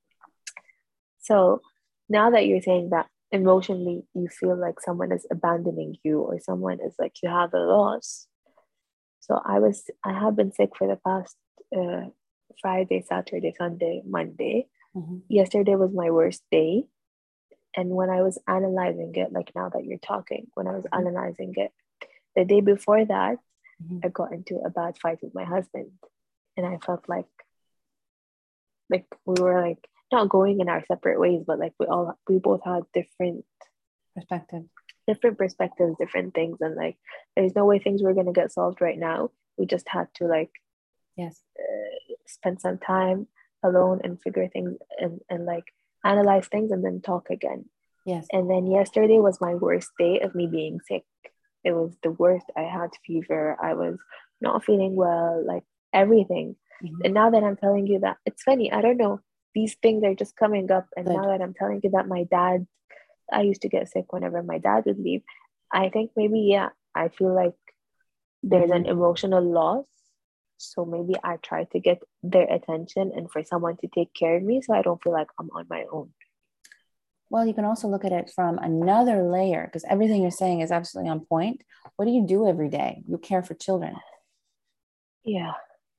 So now that you're saying that emotionally you feel like someone is abandoning you, or someone is like, you have a loss. So I have been sick for the past Friday, Saturday, Sunday, Monday. Mm-hmm. Yesterday was my worst day. And when I was analyzing it, like now that you're talking, when I was analyzing it, the day before that, I got into a bad fight with my husband. And I felt like we were like not going in our separate ways, but like we both had different perspectives, different things. And like, there's no way things were going to get solved right now. We just had to like, spend some time alone and figure things and like analyze things and then talk again. Yes. And then yesterday was my worst day of me being sick. It was the worst. I had fever. I was not feeling well, like everything. Mm-hmm. And now that I'm telling you that, it's funny. I don't know. These things are just coming up. And now that I'm telling you that I used to get sick whenever my dad would leave. I think maybe, I feel like there's an emotional loss. So maybe I try to get their attention and for someone to take care of me so I don't feel like I'm on my own. Well, you can also look at it from another layer, because everything you're saying is absolutely on point. What do you do every day? You care for children. Yeah.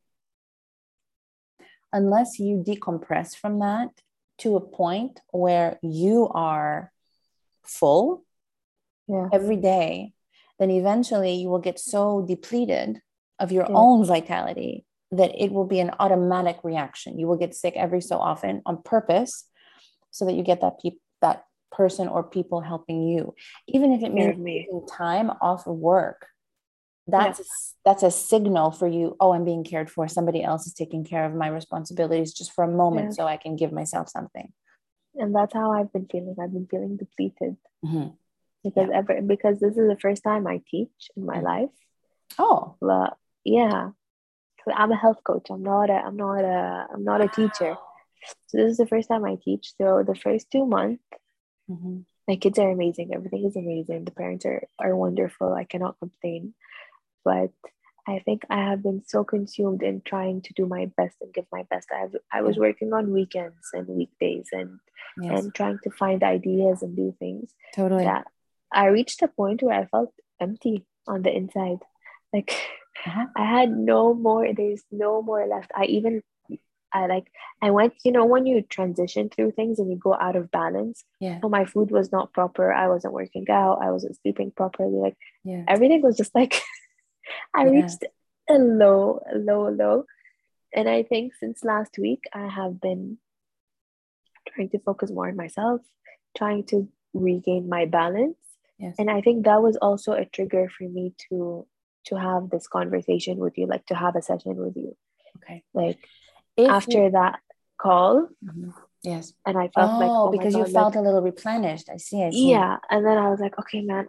Unless you decompress from that to a point where you are full every day, then eventually you will get so depleted of your own vitality that it will be an automatic reaction. You will get sick every so often on purpose so that you get that person or people helping you. Even if it means taking time off of work, that's a signal for you. Oh, I'm being cared for. Somebody else is taking care of my responsibilities just for a moment so I can give myself something. And that's how I've been feeling. I've been feeling depleted. Because this is the first time I teach in my life. Oh, but I'm a health coach. I'm not a teacher. So this is the first time I teach. So the first 2 months, my kids are amazing. Everything is amazing. The parents are wonderful. I cannot complain. But I think I have been so consumed in trying to do my best and give my best. I was working on weekends and weekdays and trying to find ideas and do things. Totally. That I reached a point where I felt empty on the inside. Like I had no more. There's no more left. I like, I went, when you transition through things and you go out of balance. Yeah. So my food was not proper. I wasn't working out. I wasn't sleeping properly. Like Yeah. everything was just like, I Yeah. reached a low, low, low. And I think since last week, I have been trying to focus more on myself, trying to regain my balance. Yes. And I think that was also a trigger for me to have this conversation with you, like to have a session with you. Okay. Like If after you, that call, yes. and I felt like, Oh, oh my because you God, like, felt a little replenished. I see. yeah. And then I was like, okay, man,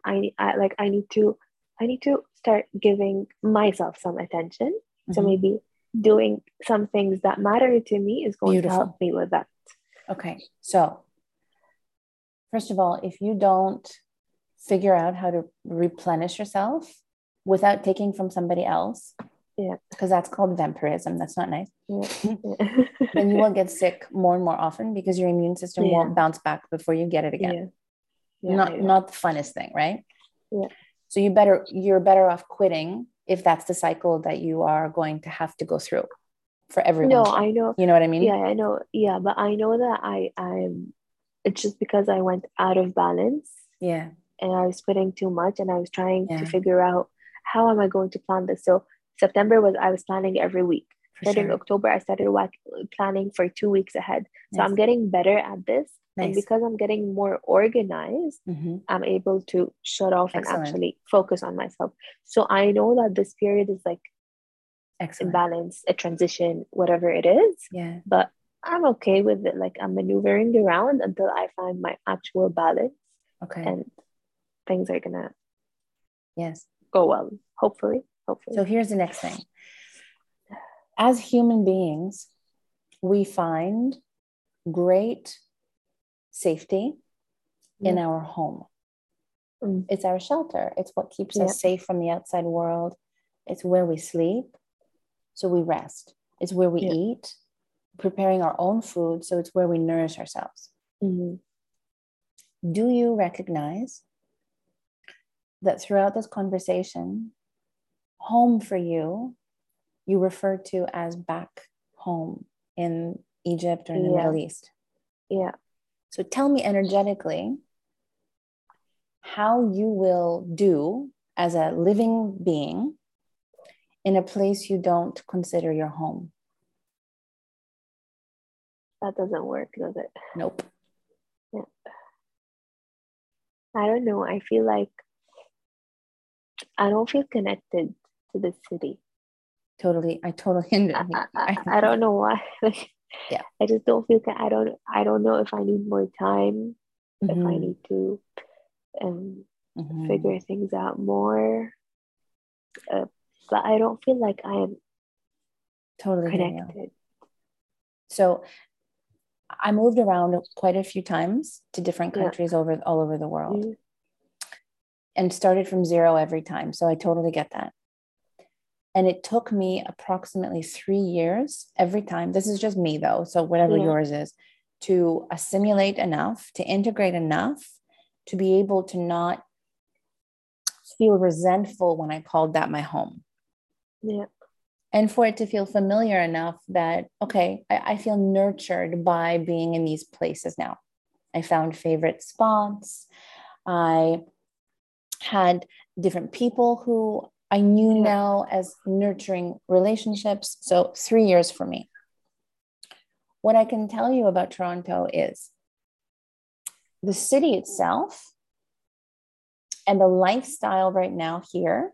I need to start giving myself some attention. So maybe doing some things that matter to me is going to help Beautiful. me with that. Okay. So first of all, if you don't figure out how to replenish yourself without taking from somebody else, Yeah. because that's called vampirism. That's not nice. Yeah. Then you will get sick more and more often because your immune system won't bounce back before you get it again. Not the funnest thing, right? Yeah. So you're better off quitting if that's the cycle that you are going to have to go through for everyone. No, I know. You know what I mean? Yeah, I know. Yeah, but I know that I'm it's just because I went out of balance. Yeah. And I was putting too much, and I was trying to Yeah. figure out how am I going to plan this. So September I was planning every week. Starting October, I started planning for 2 weeks ahead. So I'm getting better at this. Nice. And because I'm getting more organized, I'm able to shut off and actually focus on myself. So I know that this period is like imbalance, a transition, whatever it is. Yeah. But I'm okay with it. Like I'm maneuvering around until I find my actual balance. Okay. And things are gonna go well, hopefully. So here's the next thing. As human beings, we find great safety in our home. It's our shelter. It's what keeps us safe from the outside world. It's where we sleep, so we rest. It's where we eat, preparing our own food, so it's where we nourish ourselves. Do you recognize that throughout this conversation, home for you, you refer to as back home in Egypt or in the Middle East? Yeah. So tell me energetically how you will do as a living being in a place you don't consider your home. That doesn't work, does it? Nope. Yeah. I don't know. I feel like I don't feel connected to the city. Totally. I totally understand. I don't know why. Yeah. I just don't feel I don't know if I need more time, if I need to figure things out more. But I don't feel like I am totally connected. So I moved around quite a few times to different countries all over the world and started from zero every time. So I totally get that. And it took me approximately 3 years every time. This is just me though. So whatever yours is, to assimilate enough, to integrate enough, to be able to not feel resentful when I called that my home. Yeah. And for it to feel familiar enough that, okay, I feel nurtured by being in these places now. I found favorite spots. I had different people who I knew now as nurturing relationships. So 3 years for me. What I can tell you about Toronto is the city itself and the lifestyle right now here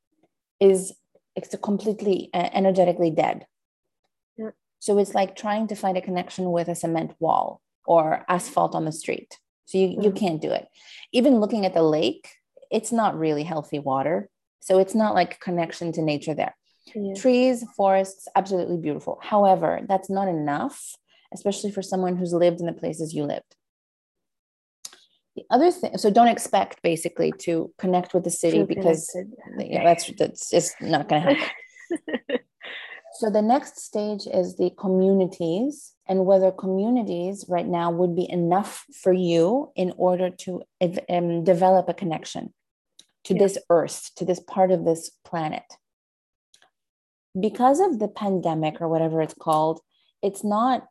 it's completely energetically dead. Yeah. So it's like trying to find a connection with a cement wall or asphalt on the street. So you can't do it. Even looking at the lake, it's not really healthy water. So it's not like connection to nature there. Yeah. Trees, forests, absolutely beautiful. However, that's not enough, especially for someone who's lived in the places you lived. The other thing, so don't expect basically to connect with the city because that's just not going to happen. So the next stage is the communities, and whether communities right now would be enough for you in order to develop a connection to this earth, to this part of this planet. Because of the pandemic or whatever it's called, it's not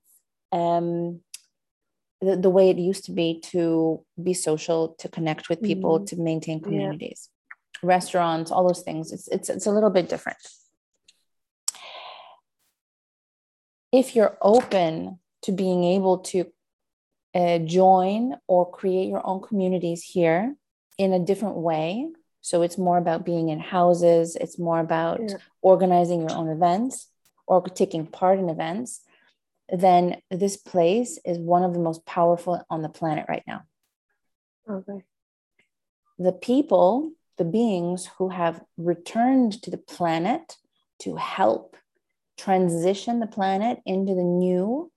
the way it used to be social, to connect with people, to maintain communities, restaurants, all those things. It's a little bit different. If you're open to being able to join or create your own communities here in a different way, so it's more about being in houses, it's more about organizing your own events or taking part in events, then this place is one of the most powerful on the planet right now. Okay. The people, the beings who have returned to the planet to help transition the planet into the new,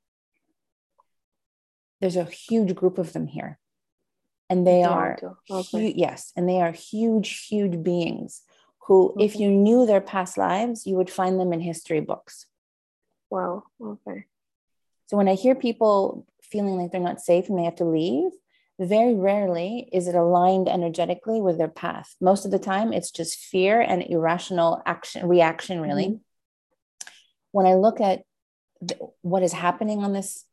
there's a huge group of them here. And they are, yes, and they are huge, huge beings who, if you knew their past lives, you would find them in history books. Wow, okay. So when I hear people feeling like they're not safe and they have to leave, very rarely is it aligned energetically with their path. Most of the time, it's just fear and irrational reaction, really. When I look at what is happening on this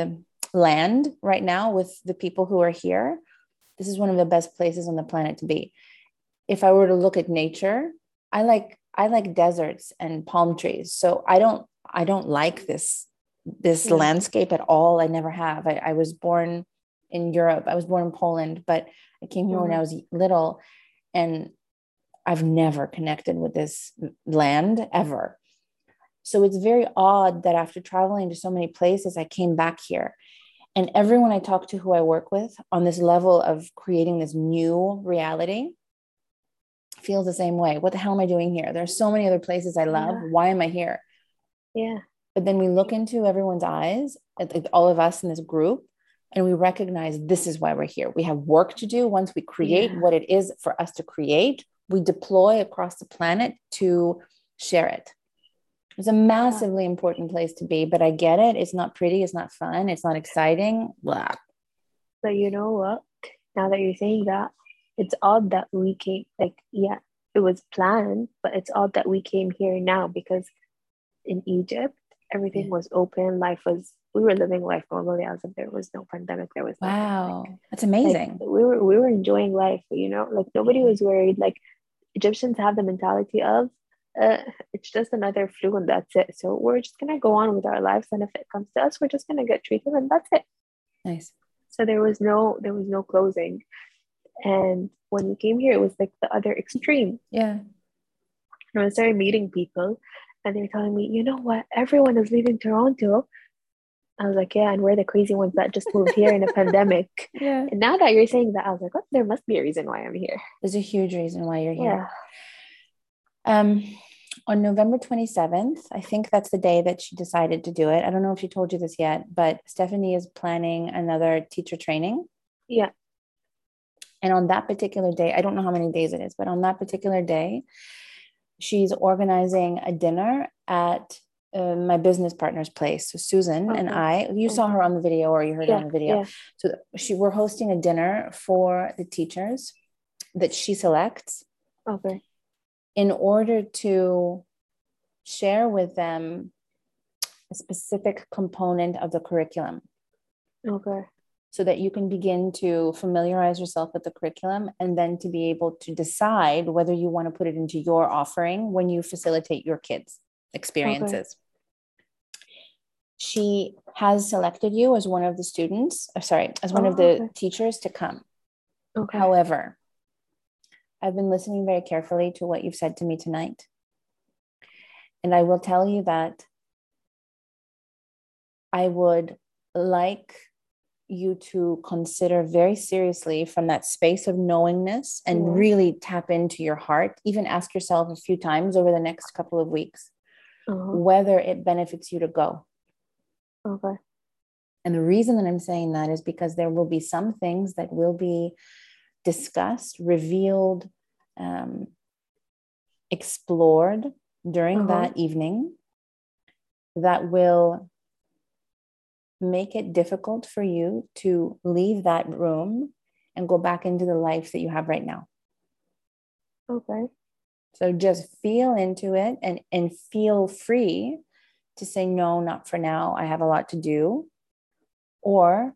land right now with the people who are here, this is one of the best places on the planet to be. If I were to look at nature, I like deserts and palm trees. So I don't like this landscape at all. I never have. I was born in Europe. I was born in Poland, but I came here when I was little, and I've never connected with this land ever. So it's very odd that after traveling to so many places, I came back here. And everyone I talk to who I work with on this level of creating this new reality feels the same way. What the hell am I doing here? There's so many other places I love. Why am I here? Yeah. But then we look into everyone's eyes, all of us in this group, and we recognize this is why we're here. We have work to do. Once we create what it is for us to create, we deploy across the planet to share it. It's a massively important place to be, but I get it. It's not pretty. It's not fun. It's not exciting. Blah. But you know what? Now that you're saying that, it's odd that we came, it was planned, but it's odd that we came here now, because in Egypt, everything was open. We were living life normally as if there was no pandemic. There was no pandemic. That's amazing. Like, we were enjoying life, like nobody was worried. Like, Egyptians have the mentality of, it's just another flu and that's it. So we're just gonna go on with our lives, and if it comes to us, we're just gonna get treated and that's it. Nice. So there was no closing. And when we came here, it was like the other extreme. Yeah. And I started meeting people, and they're telling me, you know what, everyone is leaving Toronto. I was like, yeah, and we're the crazy ones that just moved here in a pandemic. Yeah. And now that you're saying that, I was like, what? There must be a reason why I'm here. There's a huge reason why you're here. On November 27th, I think that's the day that she decided to do it. I don't know if she told you this yet, but Stephanie is planning another teacher training. Yeah. And on that particular day, I don't know how many days it is, but on that particular day, she's organizing a dinner at my business partner's place. So Susan and you saw her on the video, or you heard her on the video. Yeah. So we're hosting a dinner for the teachers that she selects. Okay. In order to share with them a specific component of the curriculum. Okay. So that you can begin to familiarize yourself with the curriculum, and then to be able to decide whether you want to put it into your offering when you facilitate your kids' experiences. Okay. She has selected you as one of the students, as one of the teachers to come. Okay. However, I've been listening very carefully to what you've said to me tonight. And I will tell you that I would like you to consider very seriously, from that space of knowingness, and really tap into your heart. Even ask yourself a few times over the next couple of weeks whether it benefits you to go. Okay. And the reason that I'm saying that is because there will be some things that will be discussed, revealed, explored during that evening that will make it difficult for you to leave that room and go back into the life that you have right now. Okay. So just feel into it and feel free to say, no, not for now, I have a lot to do, or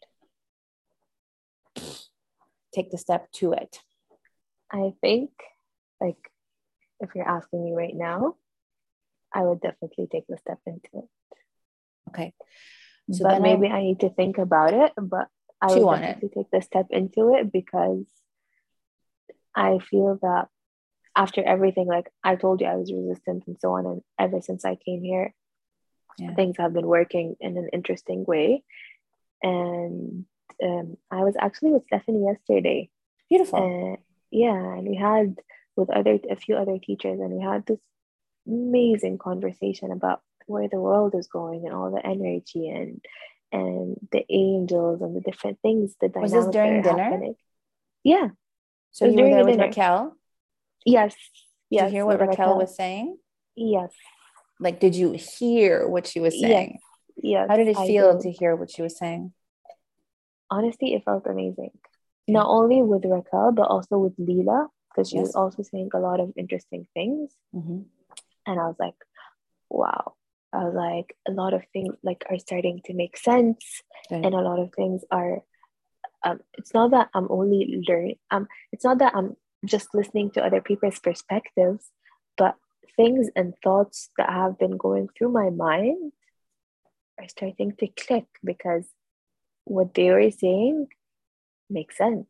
take the step to it? I think, like, if you're asking me right now, I would definitely take the step into it. Okay. So but then maybe I need to think about it, but I would chew on it. definitely take the step into it, because I feel that after everything, like I told you, I was resistant and so on. And ever since I came here, Yeah. things have been working in an interesting way. And I was actually with Stephanie yesterday. Beautiful. Yeah, and we had with a few other teachers, and we had this amazing conversation about where the world is going and all the energy and the angels and the different things, the Was this dynamics that during are dinner? happening. Yeah, So it was you were during there the with dinner. Raquel? Yes, Did you yes, hear what with Raquel Raquel. was saying? Yes, Like, did you hear what she was yes, saying? yes, How did it I feel did. to hear what she was saying? Honestly, it felt amazing. Okay. Not only with Raquel, but also with Leela, because she was Yes. also saying a lot of interesting things. Mm-hmm. And I was like, wow. I was like, a lot of things like are starting to make sense, Good. and a lot of things are. It's not that I'm only learning. It's not that I'm just listening to other people's perspectives, but things and thoughts that have been going through my mind are starting to click, because what they were saying makes sense.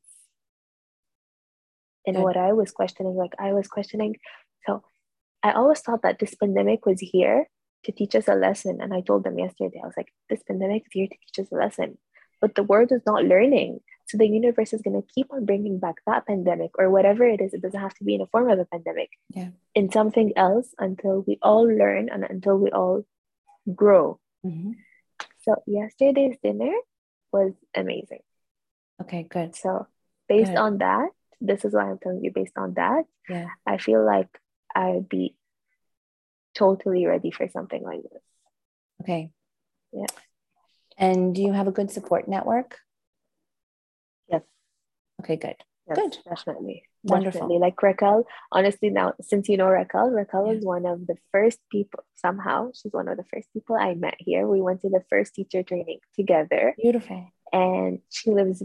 And Good. what I was questioning, like I was questioning, so I always thought that this pandemic was here to teach us a lesson. And I told them yesterday, I was like, this pandemic is here to teach us a lesson. But the world is not learning. So the universe is going to keep on bringing back that pandemic or whatever it is. It doesn't have to be in the form of a pandemic, Yeah. in something else, until we all learn and until we all grow. Mm-hmm. So yesterday's dinner was amazing. Okay, good. So based Good. on that, this is why I'm telling you, based on that, Yeah. I feel like I'd be totally ready for something like this. Okay. Yeah. And do you have a good support network? Yes. Okay, good. Yes, Good. definitely. Wonderful. Definitely. Like Raquel, honestly, now since you know Raquel, Raquel Yeah. was one of the first people, somehow, she's one of the first people I met here. We went to the first teacher training together. Beautiful. And she lives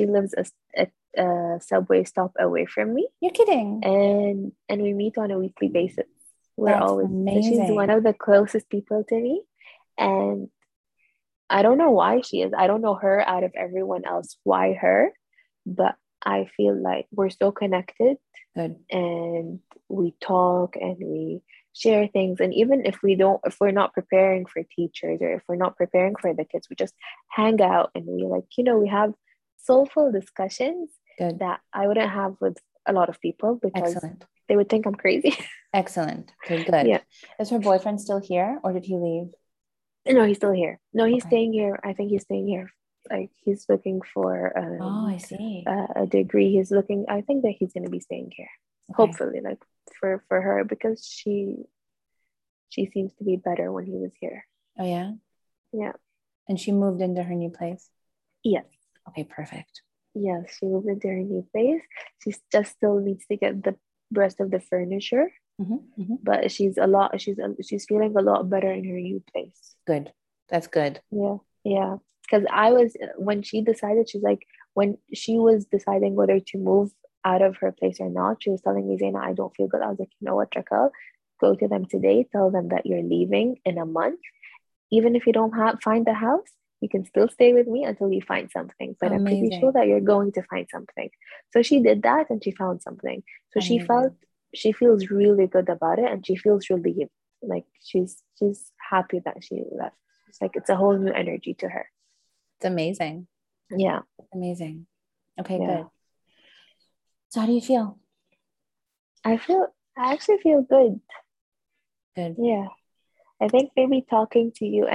a subway stop away from me. You're kidding. And we meet on a weekly basis. That's So she's amazing. one of the closest people to me. And I don't know why she is. I don't know her out of everyone else. Why her? But I feel like we're so connected. Good. And we talk and we share things. And even if we're not preparing for teachers, or if we're not preparing for the kids, we just hang out and we have soulful discussions. Good. That I wouldn't have with a lot of people, because Excellent. they would think I'm crazy. Excellent. Okay, good. Yeah. Is her boyfriend still here, or did he leave? No, he's still here. No, he's Okay. staying here. I think he's staying here. Like he's looking for Oh, I see. a degree. I think that he's going to be staying here. Okay. Hopefully, like for her, because she seems to be better when he was here. Oh, yeah? Yeah. And she moved into her new place? Yes. Okay, perfect. Yes, she moved into her new place. She just still needs to get the rest of the furniture, but she's feeling a lot better in her new place. Good. That's good. Yeah, yeah. Because when she decided, when she was deciding whether to move out of her place or not, she was telling me, Zaina, I don't feel good. I was like, you know what, Raquel, go to them today, tell them that you're leaving in a month. Even if you don't find the house, you can still stay with me until you find something. But I'm pretty sure that you're going to find something. So she did that and she found something. So she feels really good about it, and she feels relieved. Like she's happy that she left. It's like it's a whole new energy to her. It's amazing. Yeah. Amazing. Okay, Yeah. good. So how do you feel? I actually feel good. Good. Yeah. I think maybe talking to you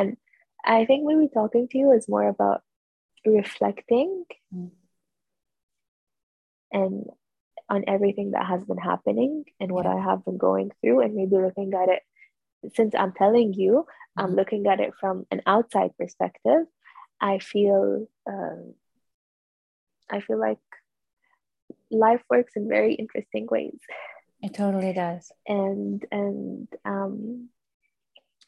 is more about reflecting and on everything that has been happening and what I have been going through, and maybe looking at it, since I'm telling you, I'm looking at it from an outside perspective. I feel like life works in very interesting ways. It totally does. And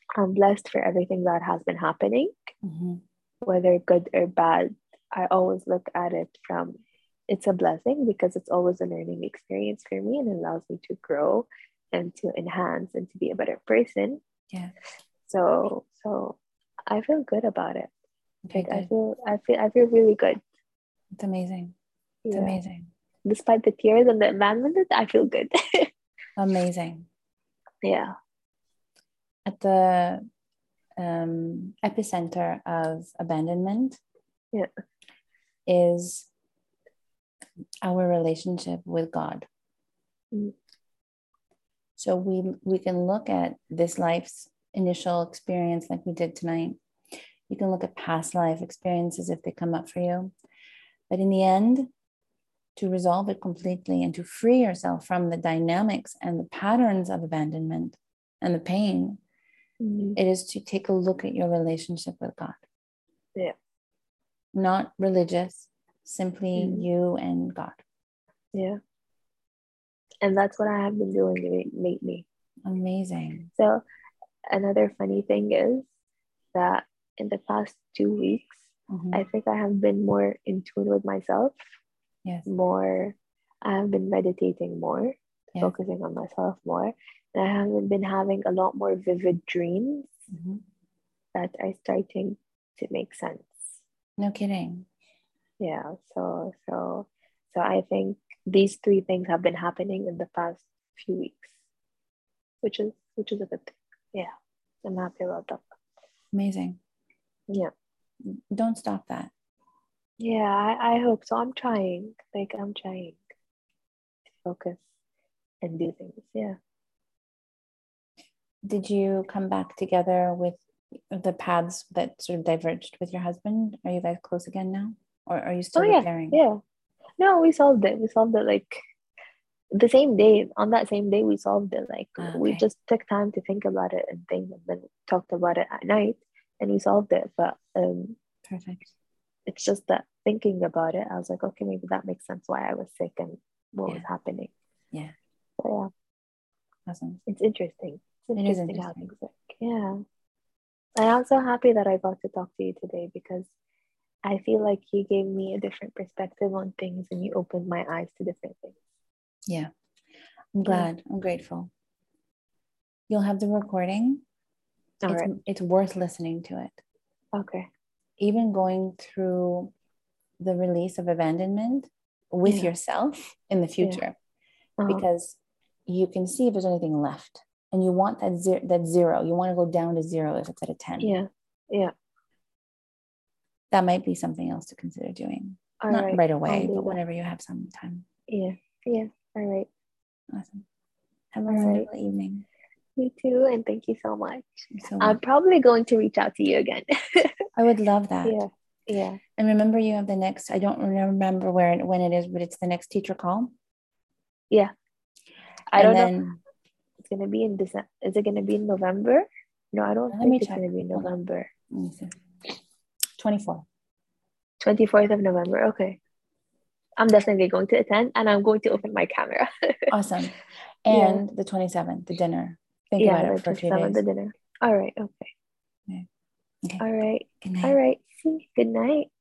I'm blessed for everything that has been happening, Mm-hmm. whether good or bad. I always look at it from it's a blessing because it's always a learning experience for me and allows me to grow and to enhance and to be a better person. Yeah. So I feel good about it. Okay, I good. feel really good. It's amazing. It's Yeah. amazing. Despite the tears and the abandonment, I feel good. Amazing. Yeah. At the epicenter of abandonment Yeah. is our relationship with God. Mm. So we can look at this life's initial experience like we did tonight. You can look at past life experiences if they come up for you. But in the end, to resolve it completely and to free yourself from the dynamics and the patterns of abandonment and the pain, it is to take a look at your relationship with God. Yeah. Not religious, simply you and God. Yeah. And that's what I have been doing lately. Amazing. So another funny thing is that in the past 2 weeks, I think I have been more in tune with myself. Yes. More, I have been meditating more, focusing on myself more. And I haven't been having a lot more vivid dreams that are starting to make sense. No kidding. Yeah. So I think these three things have been happening in the past few weeks, which is a good thing. Yeah. I'm happy about that. Amazing. Yeah. Don't stop that. Yeah, I hope so. I'm trying. I'm trying to focus and do things. Yeah. Did you come back together with the paths that sort of diverged with your husband? Are you guys close again now? Or are you still repairing? Yeah. No, we solved it. We solved it like the same day. On that same day, we solved it. We just took time to think about it and think, and then talked about it at night, and we solved it. But perfect. It's just that thinking about it, I was like, okay, maybe that makes sense why I was sick and what was happening. Yeah. So yeah. Awesome. It's interesting. It is interesting how things work. Yeah. I'm so happy that I got to talk to you today because I feel like you gave me a different perspective on things and you opened my eyes to different things. Yeah. I'm glad. I'm grateful. You'll have the recording. It's worth listening to it. Okay. Even going through the release of abandonment with yourself in the future, because you can see if there's anything left, and you want that zero. You want to go down to 0 if it's at a 10. Yeah. That might be something else to consider doing. Not right away, but whenever you have some time. Yeah. All right. Awesome. Have a wonderful evening. You too, and thank you so much. I'm probably going to reach out to you again. I would love that. Yeah. And remember, you have the next, I don't remember when it is, but it's the next teacher call. Yeah. I don't know. It's going to be in December. Is it going to be in November? No, I don't think it's going to be in November. 24th. 24th of November. Okay. I'm definitely going to attend, and I'm going to open my camera. Awesome. And the 27th, the dinner. Think about it for a few days. The dinner. All right. Okay. Okay. All right. Good night. All right. See. Good night.